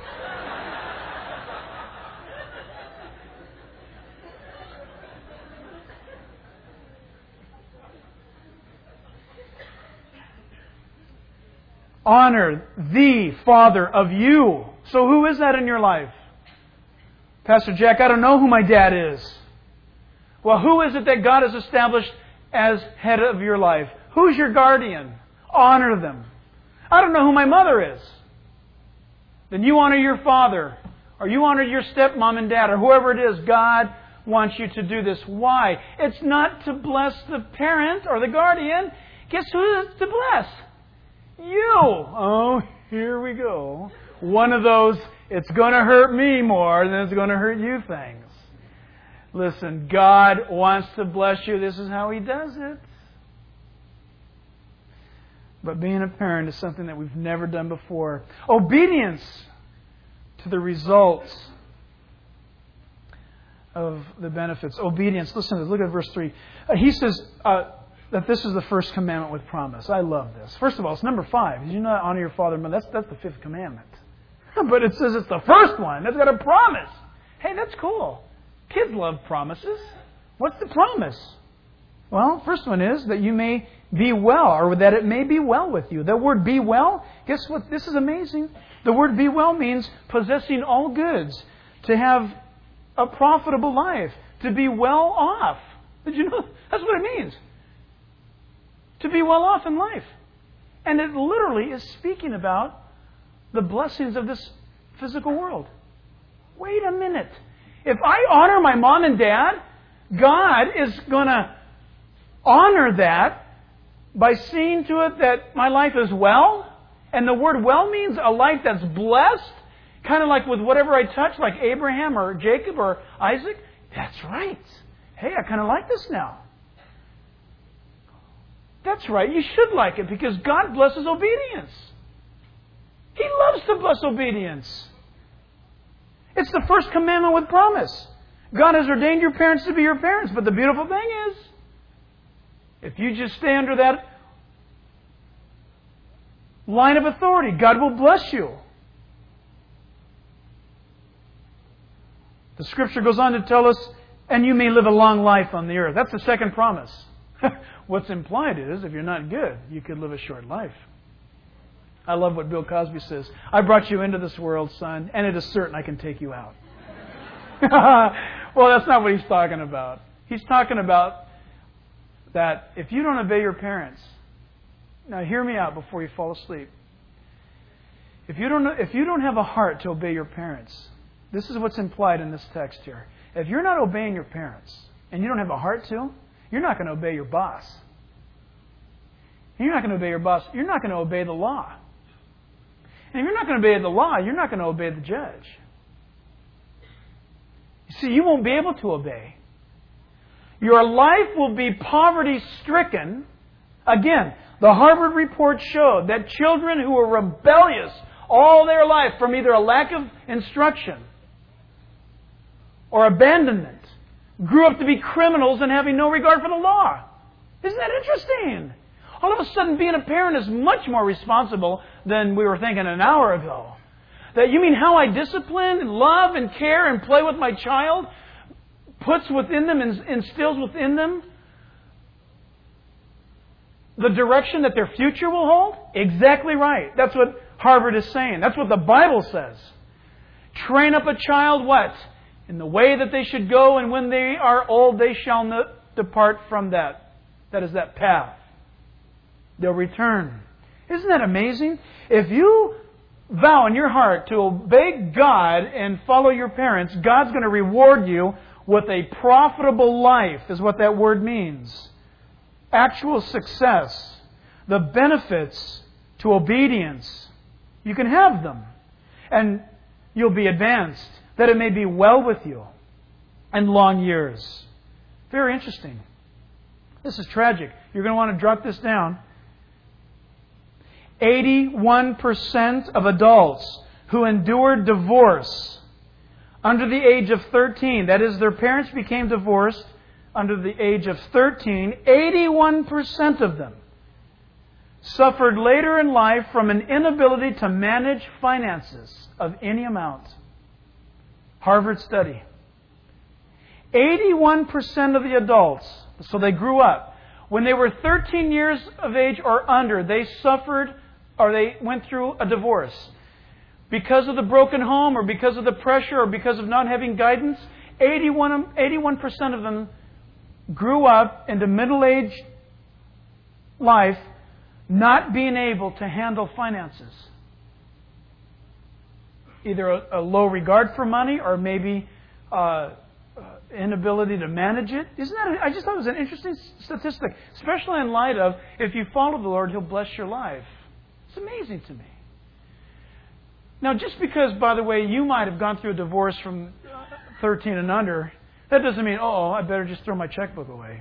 Honor the Father of you. So who is that in your life? "Pastor Jack, I don't know who my dad is." Well, who is it that God has established as head of your life? Who's your guardian? Honor them. "I don't know who my mother is." Then you honor your father, or you honor your stepmom and dad, or whoever it is. God wants you to do this. Why? It's not to bless the parent or the guardian. Guess who is to bless? You. Oh, here we go. One of those, it's going to hurt me more than it's going to hurt you things. Listen, God wants to bless you. This is how He does it. But being a parent is something that we've never done before. Obedience to the results of the benefits. Obedience. Listen to this. Look at verse 3. He says that this is the first commandment with promise. I love this. First of all, it's number 5. Did you not honor your father and mother? That's the 5th commandment. But it says it's the first one. It's got a promise. Hey, that's cool. Kids love promises. What's the promise? Well, first one is that you may be well, or that it may be well with you. The word "be well," guess what? This is amazing. The word "be well" means possessing all goods, to have a profitable life, to be well off. Did you know? That's what it means. To be well off in life. And it literally is speaking about the blessings of this physical world. Wait a minute. If I honor my mom and dad, God is going to honor that by seeing to it that my life is well. And the word "well" means a life that's blessed. Kind of like with whatever I touch, like Abraham or Jacob or Isaac. That's right. Hey, I kind of like this now. That's right. You should like it because God blesses obedience. He loves to bless obedience. It's the first commandment with promise. God has ordained your parents to be your parents. But the beautiful thing is, if you just stay under that line of authority, God will bless you. The Scripture goes on to tell us, "And you may live a long life on the earth." That's the second promise. What's implied is, if you're not good, you could live a short life. I love what Bill Cosby says. "I brought you into this world, son, and it is certain I can take you out." Well, that's not what he's talking about. He's talking about that if you don't obey your parents, now hear me out before you fall asleep. If you don't have a heart to obey your parents, this is what's implied in this text here. If you're not obeying your parents and you don't have a heart to, you're not going to obey your boss. You're not going to obey your boss. You're not going to obey the law. And if you're not going to obey the law, you're not going to obey the judge. You see, you won't be able to obey. Your life will be poverty-stricken. Again, the Harvard report showed that children who were rebellious all their life from either a lack of instruction or abandonment grew up to be criminals and having no regard for the law. Isn't that interesting? All of a sudden, being a parent is much more responsible than we were thinking an hour ago. That you mean how I discipline and love and care and play with my child puts within them and instills within them the direction that their future will hold? Exactly right. That's what Harvard is saying. That's what the Bible says. Train up a child what? In the way that they should go, and when they are old, they shall not depart from that. That is that path. They'll return. Isn't that amazing? If you vow in your heart to obey God and follow your parents, God's going to reward you with a profitable life, is what that word means. Actual success. The benefits to obedience. You can have them. And you'll be advanced. That it may be well with you. And long years. Very interesting. This is tragic. You're going to want to jot this down. 81% of adults who endured divorce under the age of 13, that is, their parents became divorced under the age of 13, 81% of them suffered later in life from an inability to manage finances of any amount. Harvard study. 81% of the adults, so they grew up, when they were 13 years of age or under, they suffered or they went through a divorce. Because of the broken home or because of the pressure or because of not having guidance, 81% of them grew up into middle-aged life not being able to handle finances. Either a low regard for money or maybe inability to manage it. Isn't that? I just thought it was an interesting statistic, especially in light of if you follow the Lord, He'll bless your life. It's amazing to me. Now, just because, by the way, you might have gone through a divorce from 13 and under, that doesn't mean, I better just throw my checkbook away.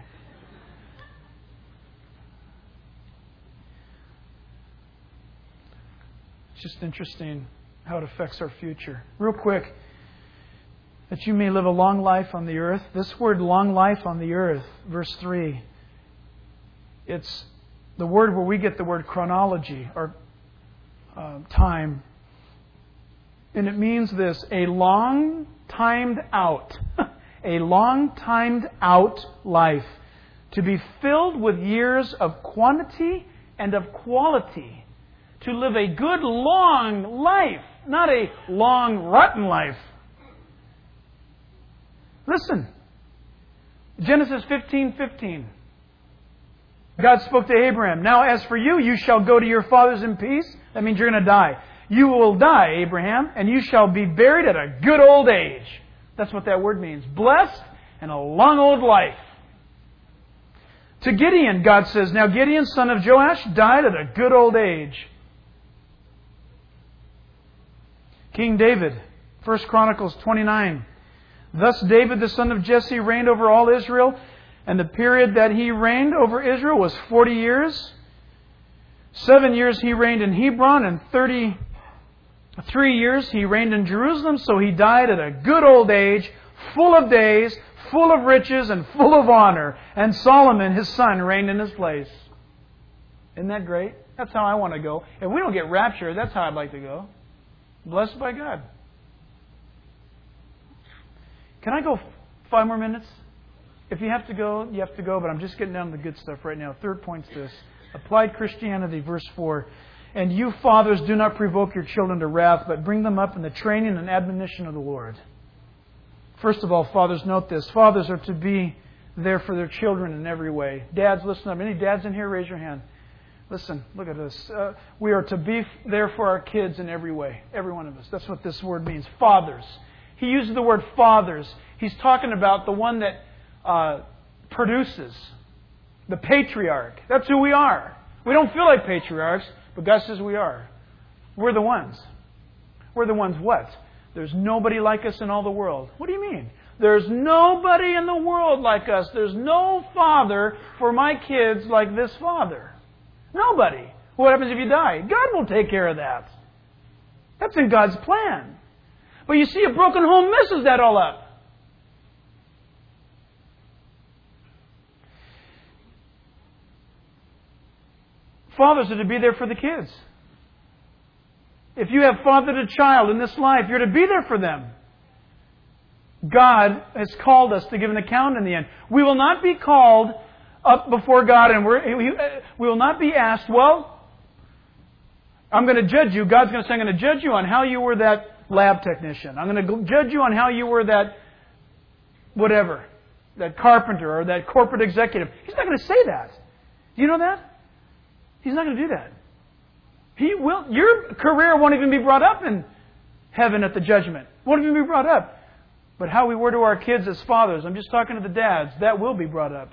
It's just interesting how it affects our future. Real quick, that you may live a long life on the earth. This word, long life on the earth, verse 3, it's the word where we get the word chronology, or time. And it means this, a long timed out. A long timed out life. To be filled with years of quantity and of quality. To live a good long life, not a long rotten life. Listen. Genesis 15:15. God spoke to Abraham. Now as for you, you shall go to your fathers in peace. That means you're going to die. You will die, Abraham, and you shall be buried at a good old age. That's what that word means. Blessed and a long old life. To Gideon, God says, now Gideon, son of Joash, died at a good old age. King David, 1 Chronicles 29. Thus David, the son of Jesse, reigned over all Israel, and the period that he reigned over Israel was 40 years. 7 years he reigned in Hebron, and 33 years he reigned in Jerusalem. So he died at a good old age, full of days, full of riches, and full of honor. And Solomon, his son, reigned in his place. Isn't that great? That's how I want to go. If we don't get raptured, that's how I'd like to go. Blessed by God. Can I go 5 more minutes? If you have to go, you have to go, but I'm just getting down to the good stuff right now. Third point's this. Applied Christianity, verse 4. And you fathers, do not provoke your children to wrath, but bring them up in the training and admonition of the Lord. First of all, fathers, note this. Fathers are to be there for their children in every way. Dads, listen up. Any dads in here? Raise your hand. Listen, look at this. We are to be there for our kids in every way. Every one of us. That's what this word means. Fathers. He uses the word fathers. He's talking about the one that produces. The patriarch. That's who we are. We don't feel like patriarchs, but God says we are. We're the ones. We're the ones what? There's nobody like us in all the world. What do you mean? There's nobody in the world like us. There's no father for my kids like this father. Nobody. What happens if you die? God will take care of that. That's in God's plan. But you see, a broken home messes that all up. Fathers are to be there for the kids. If you have fathered a child in this life, you're to be there for them. God has called us to give an account in the end. We will not be called up before God and we will not be asked, well, I'm going to judge you. God's going to say, I'm going to judge you on how you were that lab technician. I'm going to judge you on how you were that whatever, that carpenter or that corporate executive. He's not going to say that. Do you know that? He's not going to do that. He will. Your career won't even be brought up in heaven at the judgment. Won't even be brought up. But how we were to our kids as fathers, I'm just talking to the dads, that will be brought up.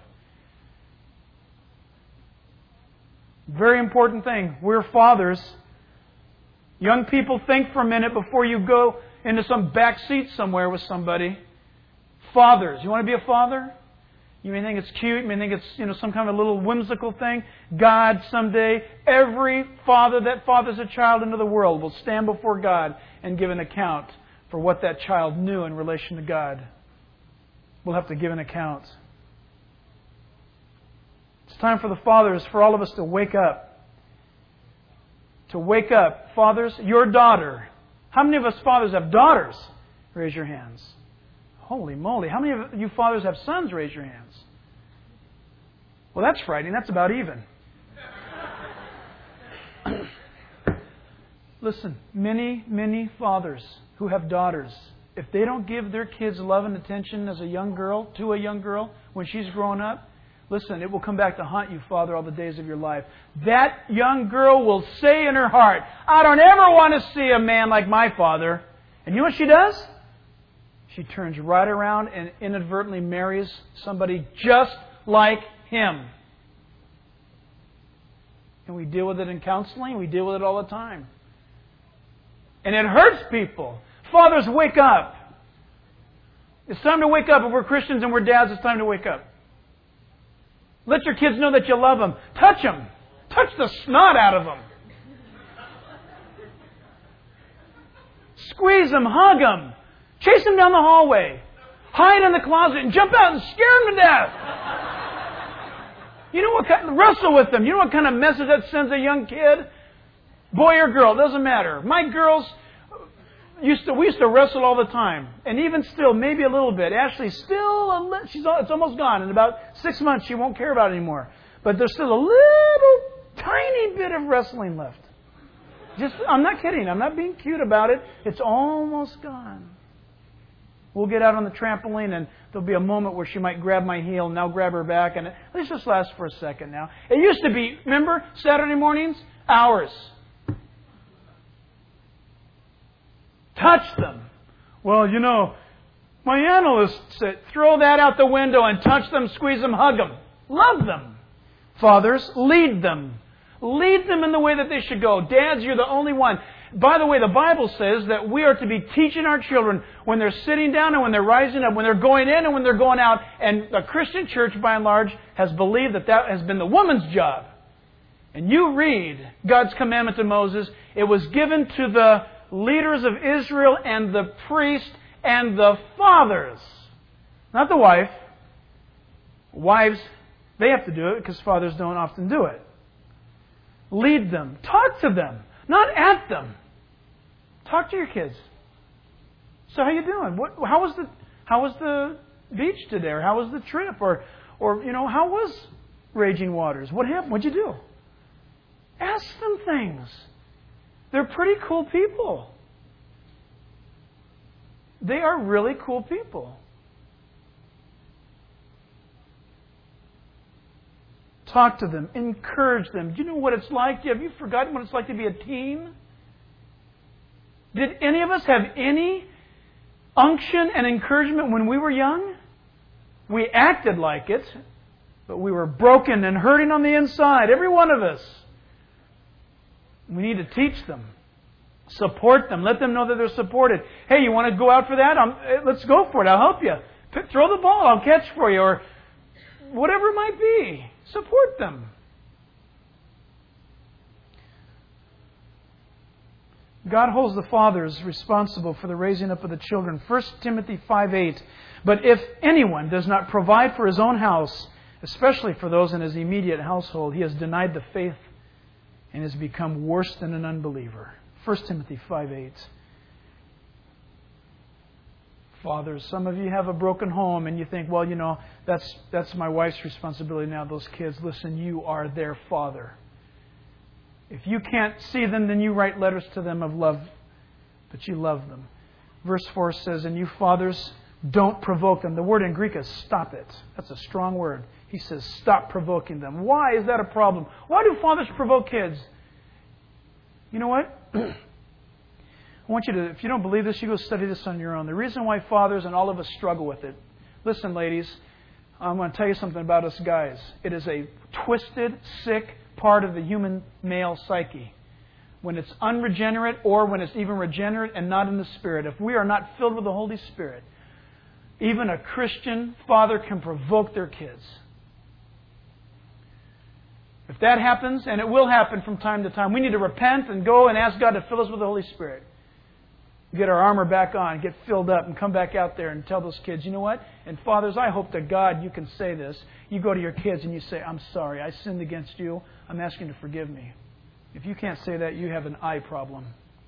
Very important thing. We're fathers. Young people, think for a minute before you go into some back seat somewhere with somebody. Fathers. You want to be a father? You may think it's cute. You may think it's some kind of a little whimsical thing. God someday, every father that fathers a child into the world will stand before God and give an account for what that child knew in relation to God. We'll have to give an account. It's time for the fathers, for all of us to wake up. To wake up. Fathers, your daughter. How many of us fathers have daughters? Raise your hands. Holy moly. How many of you fathers have sons? Raise your hands. Well, that's frightening. That's about even. Listen, many fathers who have daughters, if they don't give their kids love and attention as a young girl, to a young girl, when she's grown up, listen, it will come back to haunt you, father, all the days of your life. That young girl will say in her heart, I don't ever want to see a man like my father. And you know what she does? She turns right around and inadvertently marries somebody just like him. And we deal with it in counseling. We deal with it all the time. And it hurts people. Fathers, wake up. It's time to wake up. If we're Christians and we're dads, it's time to wake up. Let your kids know that you love them. Touch them. Touch the snot out of them. Squeeze them. Hug them. Chase them down the hallway. Hide in the closet and jump out and scare them to death. You know what kind? Wrestle with them. You know what kind of message that sends a young kid? Boy or girl, doesn't matter. My girls we used to wrestle all the time, and even still, maybe a little bit. Ashley's still it's almost gone. In about 6 months, she won't care about it anymore. But there's still a little tiny bit of wrestling left. I'm not kidding. I'm not being cute about it. It's almost gone. We'll get out on the trampoline, and there'll be a moment where she might grab my heel, and I'll grab her back, and let's just last for a second now. It used to be, remember, Saturday mornings, hours. Touch them. Well, my analyst said, throw that out the window and touch them, squeeze them, hug them. Love them. Fathers, lead them. Lead them in the way that they should go. Dads, you're the only one. By the way, the Bible says that we are to be teaching our children when they're sitting down and when they're rising up, when they're going in and when they're going out. And the Christian church, by and large, has believed that has been the woman's job. And you read God's commandment to Moses. It was given to the leaders of Israel and the priest and the fathers. Not the wife. Wives, they have to do it because fathers don't often do it. Lead them. Talk to them. Not at them. Talk to your kids. So how you doing? How was the beach today? Or how was the trip? Or how was Raging Waters? What happened? What'd you do? Ask them things. They're pretty cool people. They are really cool people. Talk to them. Encourage them. Do you know what it's like? Have you forgotten what it's like to be a teen? Did any of us have any unction and encouragement when we were young? We acted like it, but we were broken and hurting on the inside. Every one of us. We need to teach them. Support them. Let them know that they're supported. Hey, you want to go out for that? Let's go for it. I'll help you. Throw the ball. I'll catch for you. Or whatever it might be. Support them. God holds the fathers responsible for the raising up of the children. 1 Timothy 5:8. But if anyone does not provide for his own house, especially for those in his immediate household, he has denied the faith and has become worse than an unbeliever. 1 Timothy 5:8. Fathers, some of you have a broken home and you think, well, you know, that's my wife's responsibility now, those kids. Listen, you are their father. If you can't see them, then you write letters to them of love, but you love them. Verse 4 says, and you fathers, don't provoke them. The word in Greek is stop it. That's a strong word. He says, stop provoking them. Why is that a problem? Why do fathers provoke kids? You know what? I want you to, if you don't believe this, you go study this on your own. The reason why fathers and all of us struggle with it. Listen, ladies, I'm going to tell you something about us guys. It is a twisted, sick part of the human male psyche. When it's unregenerate or when it's even regenerate and not in the Spirit. If we are not filled with the Holy Spirit, even a Christian father can provoke their kids. If that happens, and it will happen from time to time, we need to repent and go and ask God to fill us with the Holy Spirit. Get our armor back on, get filled up, and come back out there and tell those kids, you know what? And fathers, I hope to God you can say this. You go to your kids and you say, I'm sorry, I sinned against you. I'm asking you to forgive me. If you can't say that, you have an eye problem.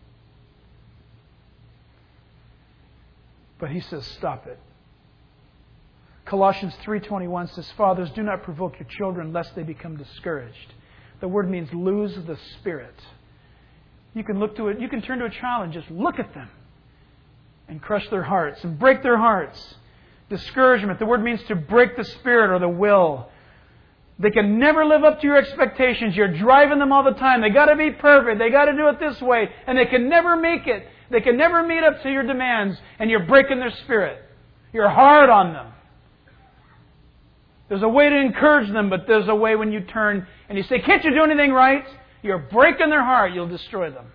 But he says, stop it. Colossians 3:21 says, fathers, do not provoke your children lest they become discouraged. The word means lose the spirit. You can look to it. You can turn to a child and just look at them and crush their hearts and break their hearts. Discouragement. The word means to break the spirit or the will. They can never live up to your expectations. You're driving them all the time. They got to be perfect. They got to do it this way, and they can never make it. They can never meet up to your demands, and you're breaking their spirit. You're hard on them. There's a way to encourage them, but there's a way when you turn and you say, can't you do anything right? You're breaking their heart. You'll destroy them.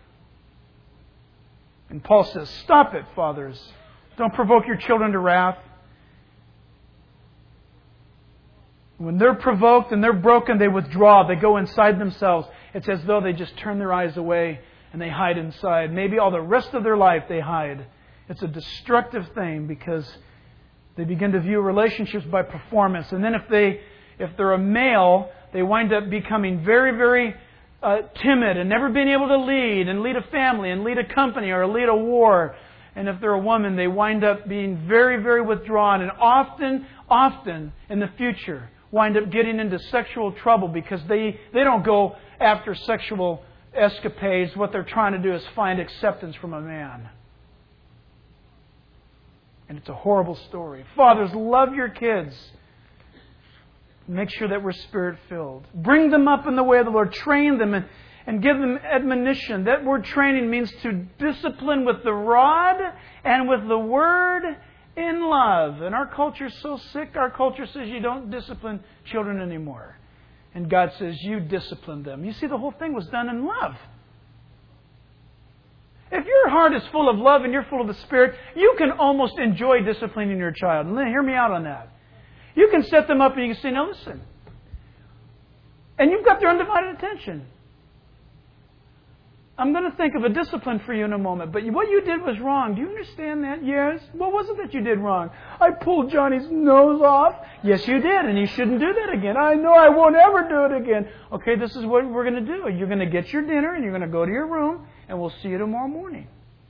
And Paul says, stop it, fathers. Don't provoke your children to wrath. When they're provoked and they're broken, they withdraw. They go inside themselves. It's as though they just turn their eyes away and they hide inside. Maybe all the rest of their life they hide. It's a destructive thing because they begin to view relationships by performance. And then if they're a male, they wind up becoming very, very timid and never being able to lead a family and lead a company or lead a war. And if they're a woman, they wind up being very, very withdrawn and often in the future wind up getting into sexual trouble because they don't go after sexual escapades. What they're trying to do is find acceptance from a man. And it's a horrible story. Fathers, love your kids. Make sure that we're Spirit-filled. Bring them up in the way of the Lord. Train them and give them admonition. That word training means to discipline with the rod and with the word in love. And our culture is so sick. Our culture says you don't discipline children anymore. And God says you discipline them. You see, the whole thing was done in love. If your heart is full of love and you're full of the Spirit, you can almost enjoy disciplining your child. And hear me out on that. You can set them up and you can say, now listen. And you've got their undivided attention. I'm going to think of a discipline for you in a moment. But what you did was wrong. Do you understand that? Yes. What was it that you did wrong? I pulled Johnny's nose off. Yes, you did. And you shouldn't do that again. I know I won't ever do it again. Okay, this is what we're going to do. You're going to get your dinner and you're going to go to your room. And we'll see you tomorrow morning.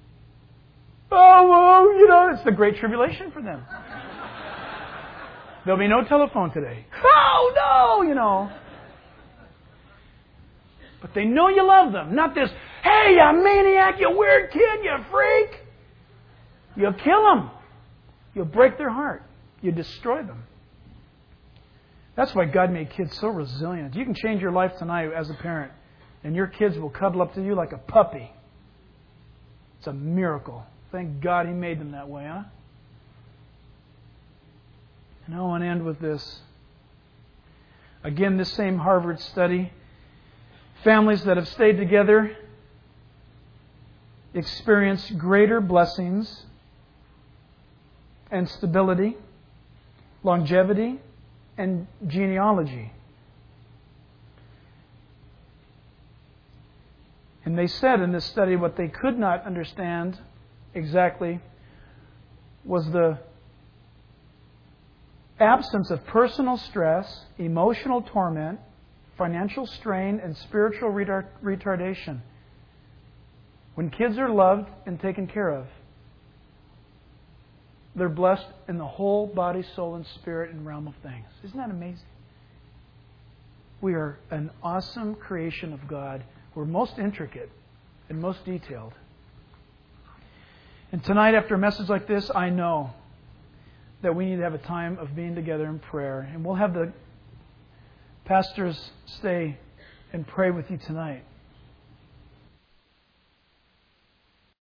Oh, well, it's the great tribulation for them. There'll be no telephone today. Oh, no, But they know you love them. Not this, hey, you maniac, you weird kid, you freak. You'll kill them. You'll break their heart. You destroy them. That's why God made kids so resilient. You can change your life tonight as a parent, and your kids will cuddle up to you like a puppy. It's a miracle. Thank God He made them that way, huh? And I want to end with this. Again, this same Harvard study. Families that have stayed together experience greater blessings and stability, longevity, and genealogy. And they said in this study what they could not understand exactly was the absence of personal stress, emotional torment, financial strain, and spiritual retardation. When kids are loved and taken care of, they're blessed in the whole body, soul, and spirit and realm of things. Isn't that amazing? We are an awesome creation of God. We're most intricate and most detailed. And tonight, after a message like this, I know that we need to have a time of being together in prayer. And we'll have the pastors stay and pray with you tonight.